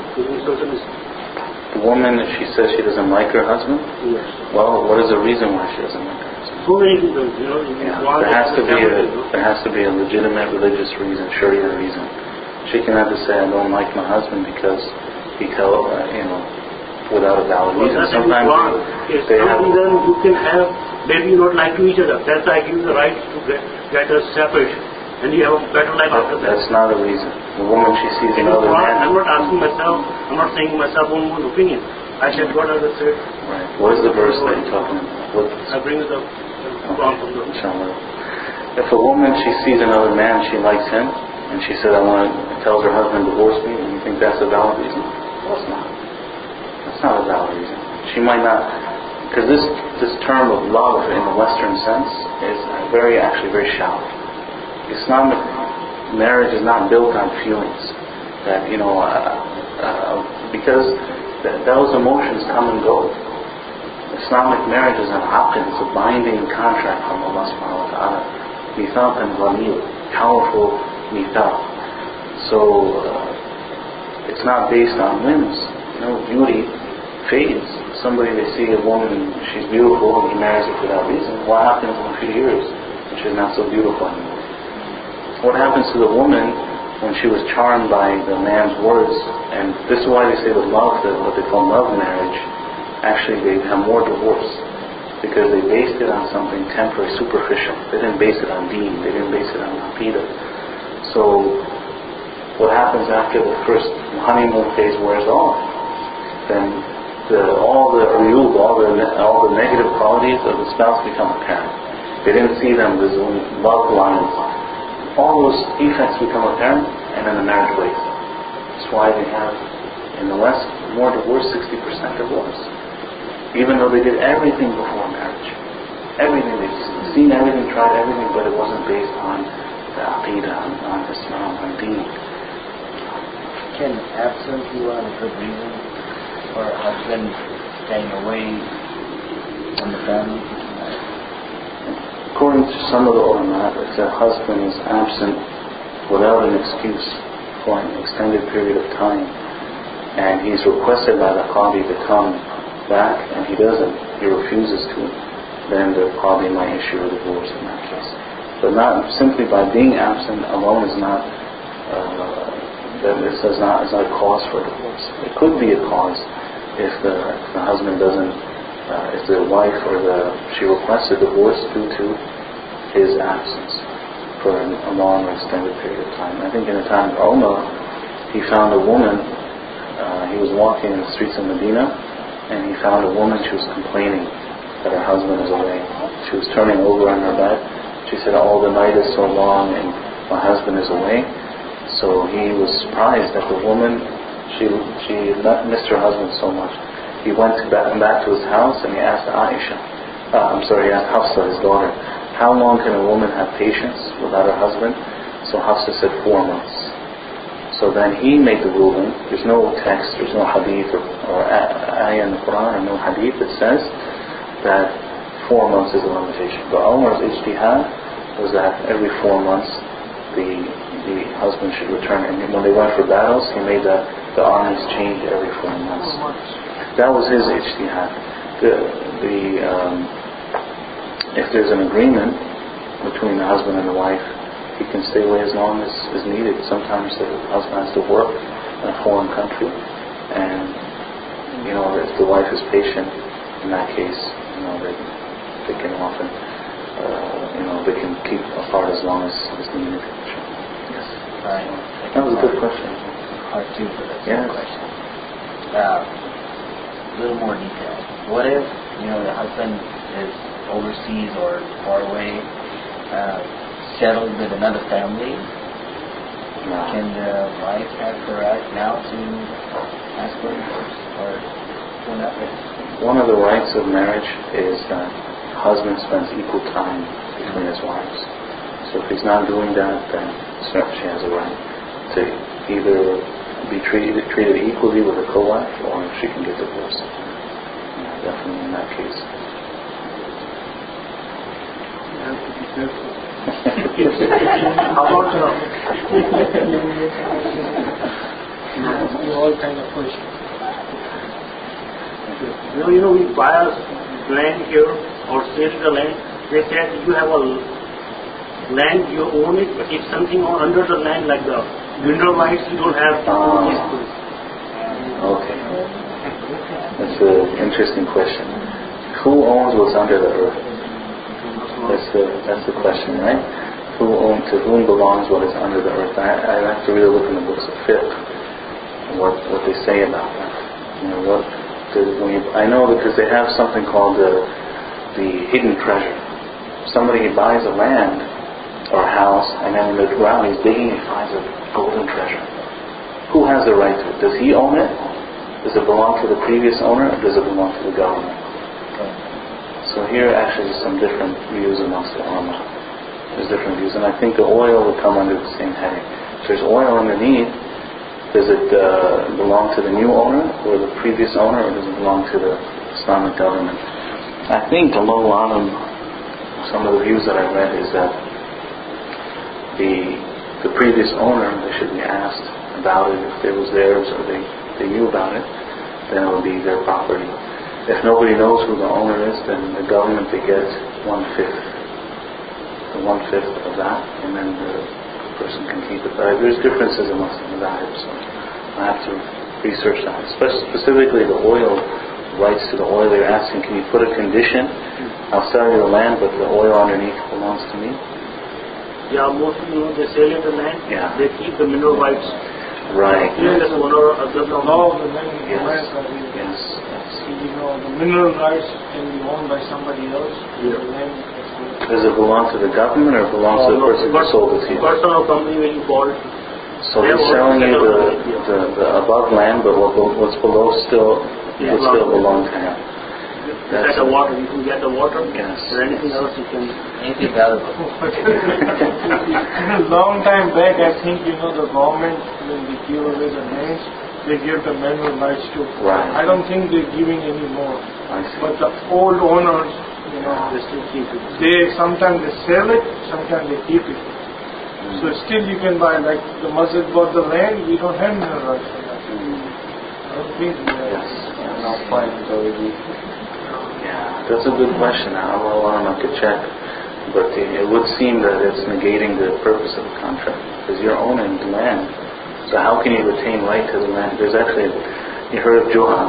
The woman, if she says she doesn't like her husband, Yes. well, what is the reason why she doesn't like her husband? So many people, you know, you Yeah, want there has to be a you know. there has to be a legitimate religious reason, Sharia reason. She cannot just say, I don't like my husband because he tell uh, you know, without a valid Well, reason. that's Sometimes wrong. Yes, they have. then you can have, maybe you not like to each other. That's why I give you the right to get, get us separate, and you have a better life after that. That's not a reason. The woman, she sees In another Quran, man. I'm not asking myself, I'm not saying myself own own opinion. I said what I said. Right. What is the verse that you're talking about? What, I bring it up uh, Quran from the Inshallah. If a woman, she sees another man, she likes him, and she said, I want to, tells her husband, divorce me, and you think that's a valid reason? Well, it's not. That's not a valid reason. She might not, because this this term of love in the Western sense is very, actually very shallow. Islamic marriage is not built on feelings. That, you know, uh, uh, because th- those emotions come and go. Islamic marriage is an aqd, it's a binding contract from Allah subhanahu wa ta'ala. Mithaqan ghamid, powerful mithaq. So, uh, it's not based on whims. You know, beauty fades. Somebody, they see a woman, she's beautiful, and he marries her for that reason. What happens in a few years when she's not so beautiful anymore? What happens to the woman when she was charmed by the man's words? And this is why they say with love, that what they call love marriage, actually they have more divorce, because they based it on something temporary, superficial. They didn't base it on deen, they didn't base it on aqidah. So what happens after the first honeymoon phase wears off, then the, all the uyub, all the all the negative qualities of the spouse become apparent. They didn't see them as love lines. All those defects become apparent, and then the marriage breaks. That's why they have, in the West, more divorce, sixty percent divorce. Even though they did everything before marriage. Everything, they've seen everything, tried everything, but it wasn't based on the aqidah, on, on Islam, on deen. Can absence be one good reason for a husband staying away from the family? According to some of the ulama, if the husband is absent without an excuse for an extended period of time, and he's requested by the qadi to come back, and he doesn't, he refuses to, then the qadi might issue a divorce in that case. But not simply by being absent alone is not, uh, that this is not, is not a cause for divorce. It could be a cause if the, if the husband doesn't, uh, if the wife or the, she requests a divorce due to his absence for a long or extended period of time. I think in the time of Umar, he found a woman, uh, he was walking in the streets of Medina, and he found a woman, she was complaining that her husband is away. She was turning over on her bed. She said, "Oh, the night is so long and my husband is away." So he was surprised that the woman, she she missed her husband so much. He went to back, back to his house and he asked Aisha, uh, I'm sorry, he asked Hafsa, his daughter, how long can a woman have patience without her husband? So Hafsa said four months. So then he made the ruling. There's no text, there's no hadith or, or ayah in the Quran or no hadith that says that four months is a limitation. But Umar's ijtihad was that every four months the the husband should return. And when they went for battles, he made that the armies change every four months. That was his ijtihad. The, the, um, if there's an agreement between the husband and the wife, he can stay away as long as is needed. Sometimes the husband has to work in a foreign country, and you know, if the wife is patient, in that case, you know, they they can often, uh, you know, they can keep apart as long as is needed. Yes. Right. That was a good question. Part two for the Yes. same question. Uh, a little more detail. What if, you know, the husband is overseas or far away, uh, settled with another family? No. Can the wife have the right now to ask for divorce or whatever? One of the rights of marriage is that the husband spends equal time between his wives. So if he's not doing that, then certainly she has a right to either be treated treated equally with a co-wife, or she can get divorced. Yeah, definitely in that case. You have to be careful. How about now? You all kind of questions. You know, you know, we buy a land here or sell the land. They said you have a land, you own it, but if something under the land, like the mineral rights, you don't have to own this place. Okay. That's an interesting question. Who owns what's under the earth? That's the that's the question, right? Who owns, to whom belongs what is under the earth? I, I have to really look in the books of fiqh and what what they say about that. You know what? When you, I know because they have something called the the hidden treasure. Somebody buys a land or a house, and then in the ground he's digging and finds a golden treasure. Who has the right to it? Does he own it? Does it belong to the previous owner, or does it belong to the government? So here actually there's some different views amongst the ulama. There's different views, and I think the oil would come under the same heading. If there's oil underneath, does it uh, belong to the new owner or the previous owner, or does it belong to the Islamic government? I think, Allahu Alam, some of the views that I read is that the the previous owner, they should be asked about it. If it was theirs or they, they knew about it, then it would be their property. If nobody knows who the owner is, then the government, they get one-fifth. The one-fifth of that, and then the person can keep it. But there's differences amongst the madhahib, so I have to research that. Especially, specifically the oil rights to the oil. They're asking, can you put a condition? I'll sell you the land, but the oil underneath belongs to me. Yeah, mostly, you know, they sell in the land. Yeah. They keep the mineral rights. Right. Even the owner of the The law of the land in Yes. America is, Yes. Yes. you know, the mineral rights can be owned by somebody else. Yeah. The land Does it belong to the government or belongs to the person who sold it to you? Person or company when you bought it. So he's selling you the, the, the above land, but what, what's below still would still belong to him. That's the water. You can get the water. Yes. Or anything else you can. Anything valuable. A long time back, I think, you know, the government, when they give away the lands, they give the mineral rights to. Right. I don't think they're giving any more. I see. But the old owners, you know, They still keep it. they sometimes they sell it, sometimes they keep it. So still you can buy, like the masjid bought the land, we don't have mineral rights for that. I don't think we have. Yes. No point. Yeah, that's a good question. I don't know, I could check but it, it would seem that it's negating the purpose of the contract, because you're owning the land. So how can you retain right to the land? There's actually, you heard of Johan.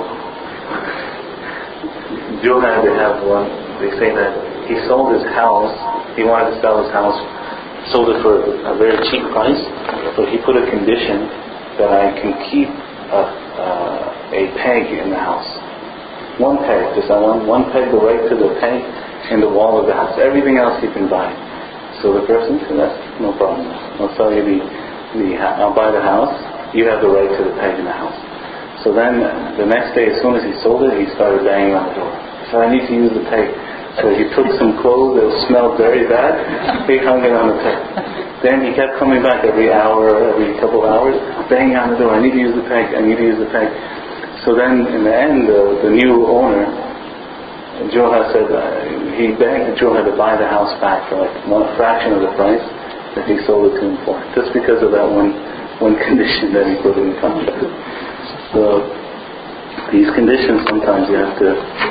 Johan, they have one, they say that he sold his house, he wanted to sell his house, sold it for a very cheap price, but he put a condition that I can keep a, uh, a peg in the house. One peg, just I want one peg, the right to the peg in the wall of the house. Everything else you can buy. So the person said, that's no problem. I'll sell you the, the I'll buy the house, you have the right to the peg in the house. So then the next day, as soon as he sold it, he started banging on the door. So I need to use the peg. So he took some clothes that smelled very bad, he hung it on the peg. Then he kept coming back every hour, every couple of hours, banging on the door, I need to use the peg, I need to use the peg. So then in the end, the, the new owner, Joha said, uh, he begged Joha to buy the house back for like one fraction of the price that he sold it to him for, just because of that one, one condition that he put in the contract. So these conditions sometimes you have to,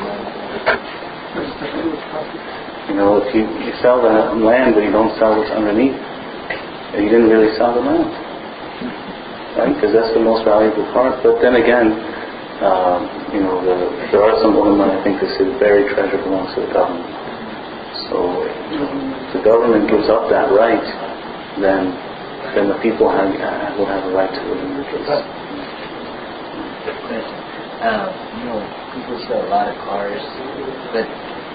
you know, if you, you sell the land but you don't sell what's underneath, you didn't really sell the land, right? Because that's the most valuable part. But then again, um, you know, the, there are some ulama, I think this is very treasure belongs to the government. So if the government gives up that right, then then the people have, uh, will have a right to live in the place. Um, you know, people sell a lot of cars, but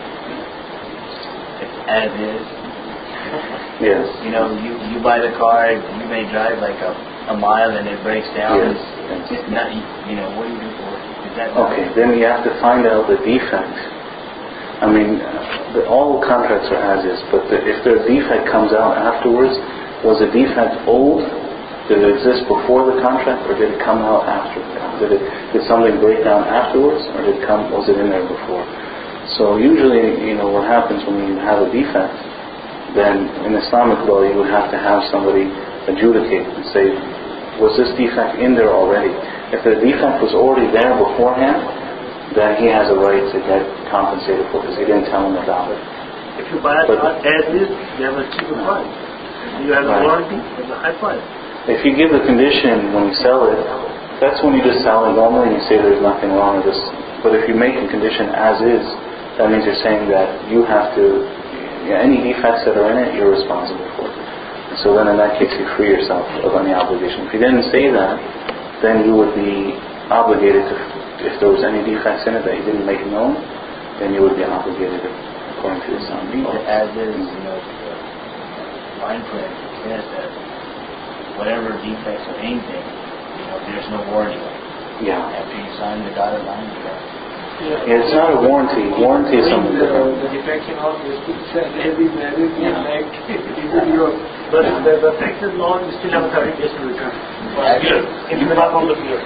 it's as is. Yes. You know, you, you buy the car, you may drive like a, a mile and it breaks down. Yes. It's just not, you know, what do you do for it? Is that okay, then you have to find out the defect. I mean, the, all contracts are as is, but the, if their defect comes out afterwards, was the defect old? Did it exist before the contract, or did it come out after the contract? Did, it, did something break down afterwards, or did it come? Was it in there before? So usually, you know, what happens when you have a defect, then in Islamic law you would have to have somebody adjudicate and say, was this defect in there already? If the defect was already there beforehand, then he has a right to get compensated for it because he didn't tell him about it. If you buy a car as is, you have a cheaper price. You have a Right. warranty, you have a high price. If you give the condition when you sell it, that's when you just sell it normally and you say there's nothing wrong with this. But if you make a condition as is, that means you're saying that you have to, yeah, any defects that are in it, you're responsible for it. So then in that case you free yourself of any obligation. If you didn't say that, then you would be obligated to, if there was any defects in it that you didn't make known, then you would be obligated according to Islam. as is, you know, fine print says that whatever defects or anything, you know, there's no warranty. Yeah. After you sign the dotted line, you got Yeah, it's not a warranty. Warranty is something different. The defect in all this said heavy marriage Yeah. like even your But the, the taxes law, you still have a thirty days to return. Year. If you come from the year.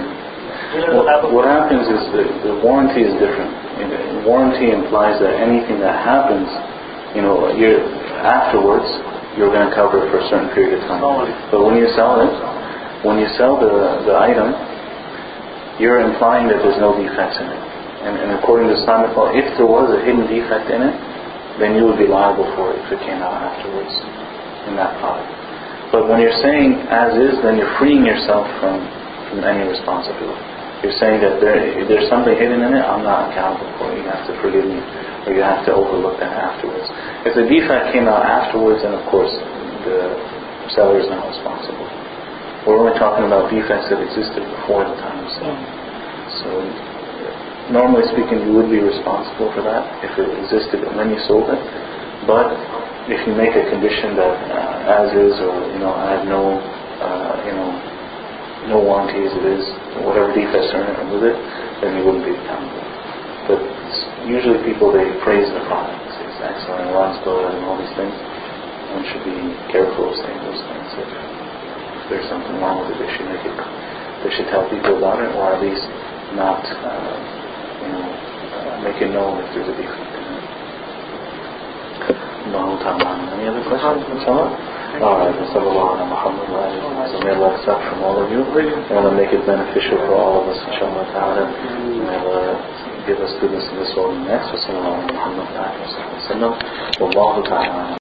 What, what happens is the, the warranty is different. You know, warranty implies that anything that happens, you know, you're, afterwards, you're going to cover it for a certain period of time. But when you sell it, when you sell the, the item, you're implying that there's no defects in it. And, and according to Islamic law, if there was a hidden defect in it, then you would be liable for it if it came out afterwards in that product. But when you're saying as is, then you're freeing yourself from, from any responsibility. You're saying that there, if there's something hidden in it, I'm not accountable for it. You have to forgive me, or you have to overlook that afterwards. If the defect came out afterwards, then of course the seller is not responsible. We're only talking about defects that existed before the time of sale. So normally speaking, you would be responsible for that if it existed when you sold it. But if you make a condition that uh, as is, or you know, I have no, uh, you know, no warranty as it is, whatever defects are in it with it, then you wouldn't be accountable. But usually people, they praise the product. It's excellent, it runs good, and all these things. One should be careful of saying those things. If, if there's something wrong with it, they should make it. They should tell people about it, or at least not, uh, you know, uh, make it known if there's a defect in it. No, any other questions? Alright, sallallahu alaihi Muhammad wa alihi. So may Allah accept from all of you. May Allah make it beneficial for all of us, inshallah ta'ala. May Allah give us goodness in this world and next. Wa sallallahu alaihi wa sallam. Wallahu ta'ala.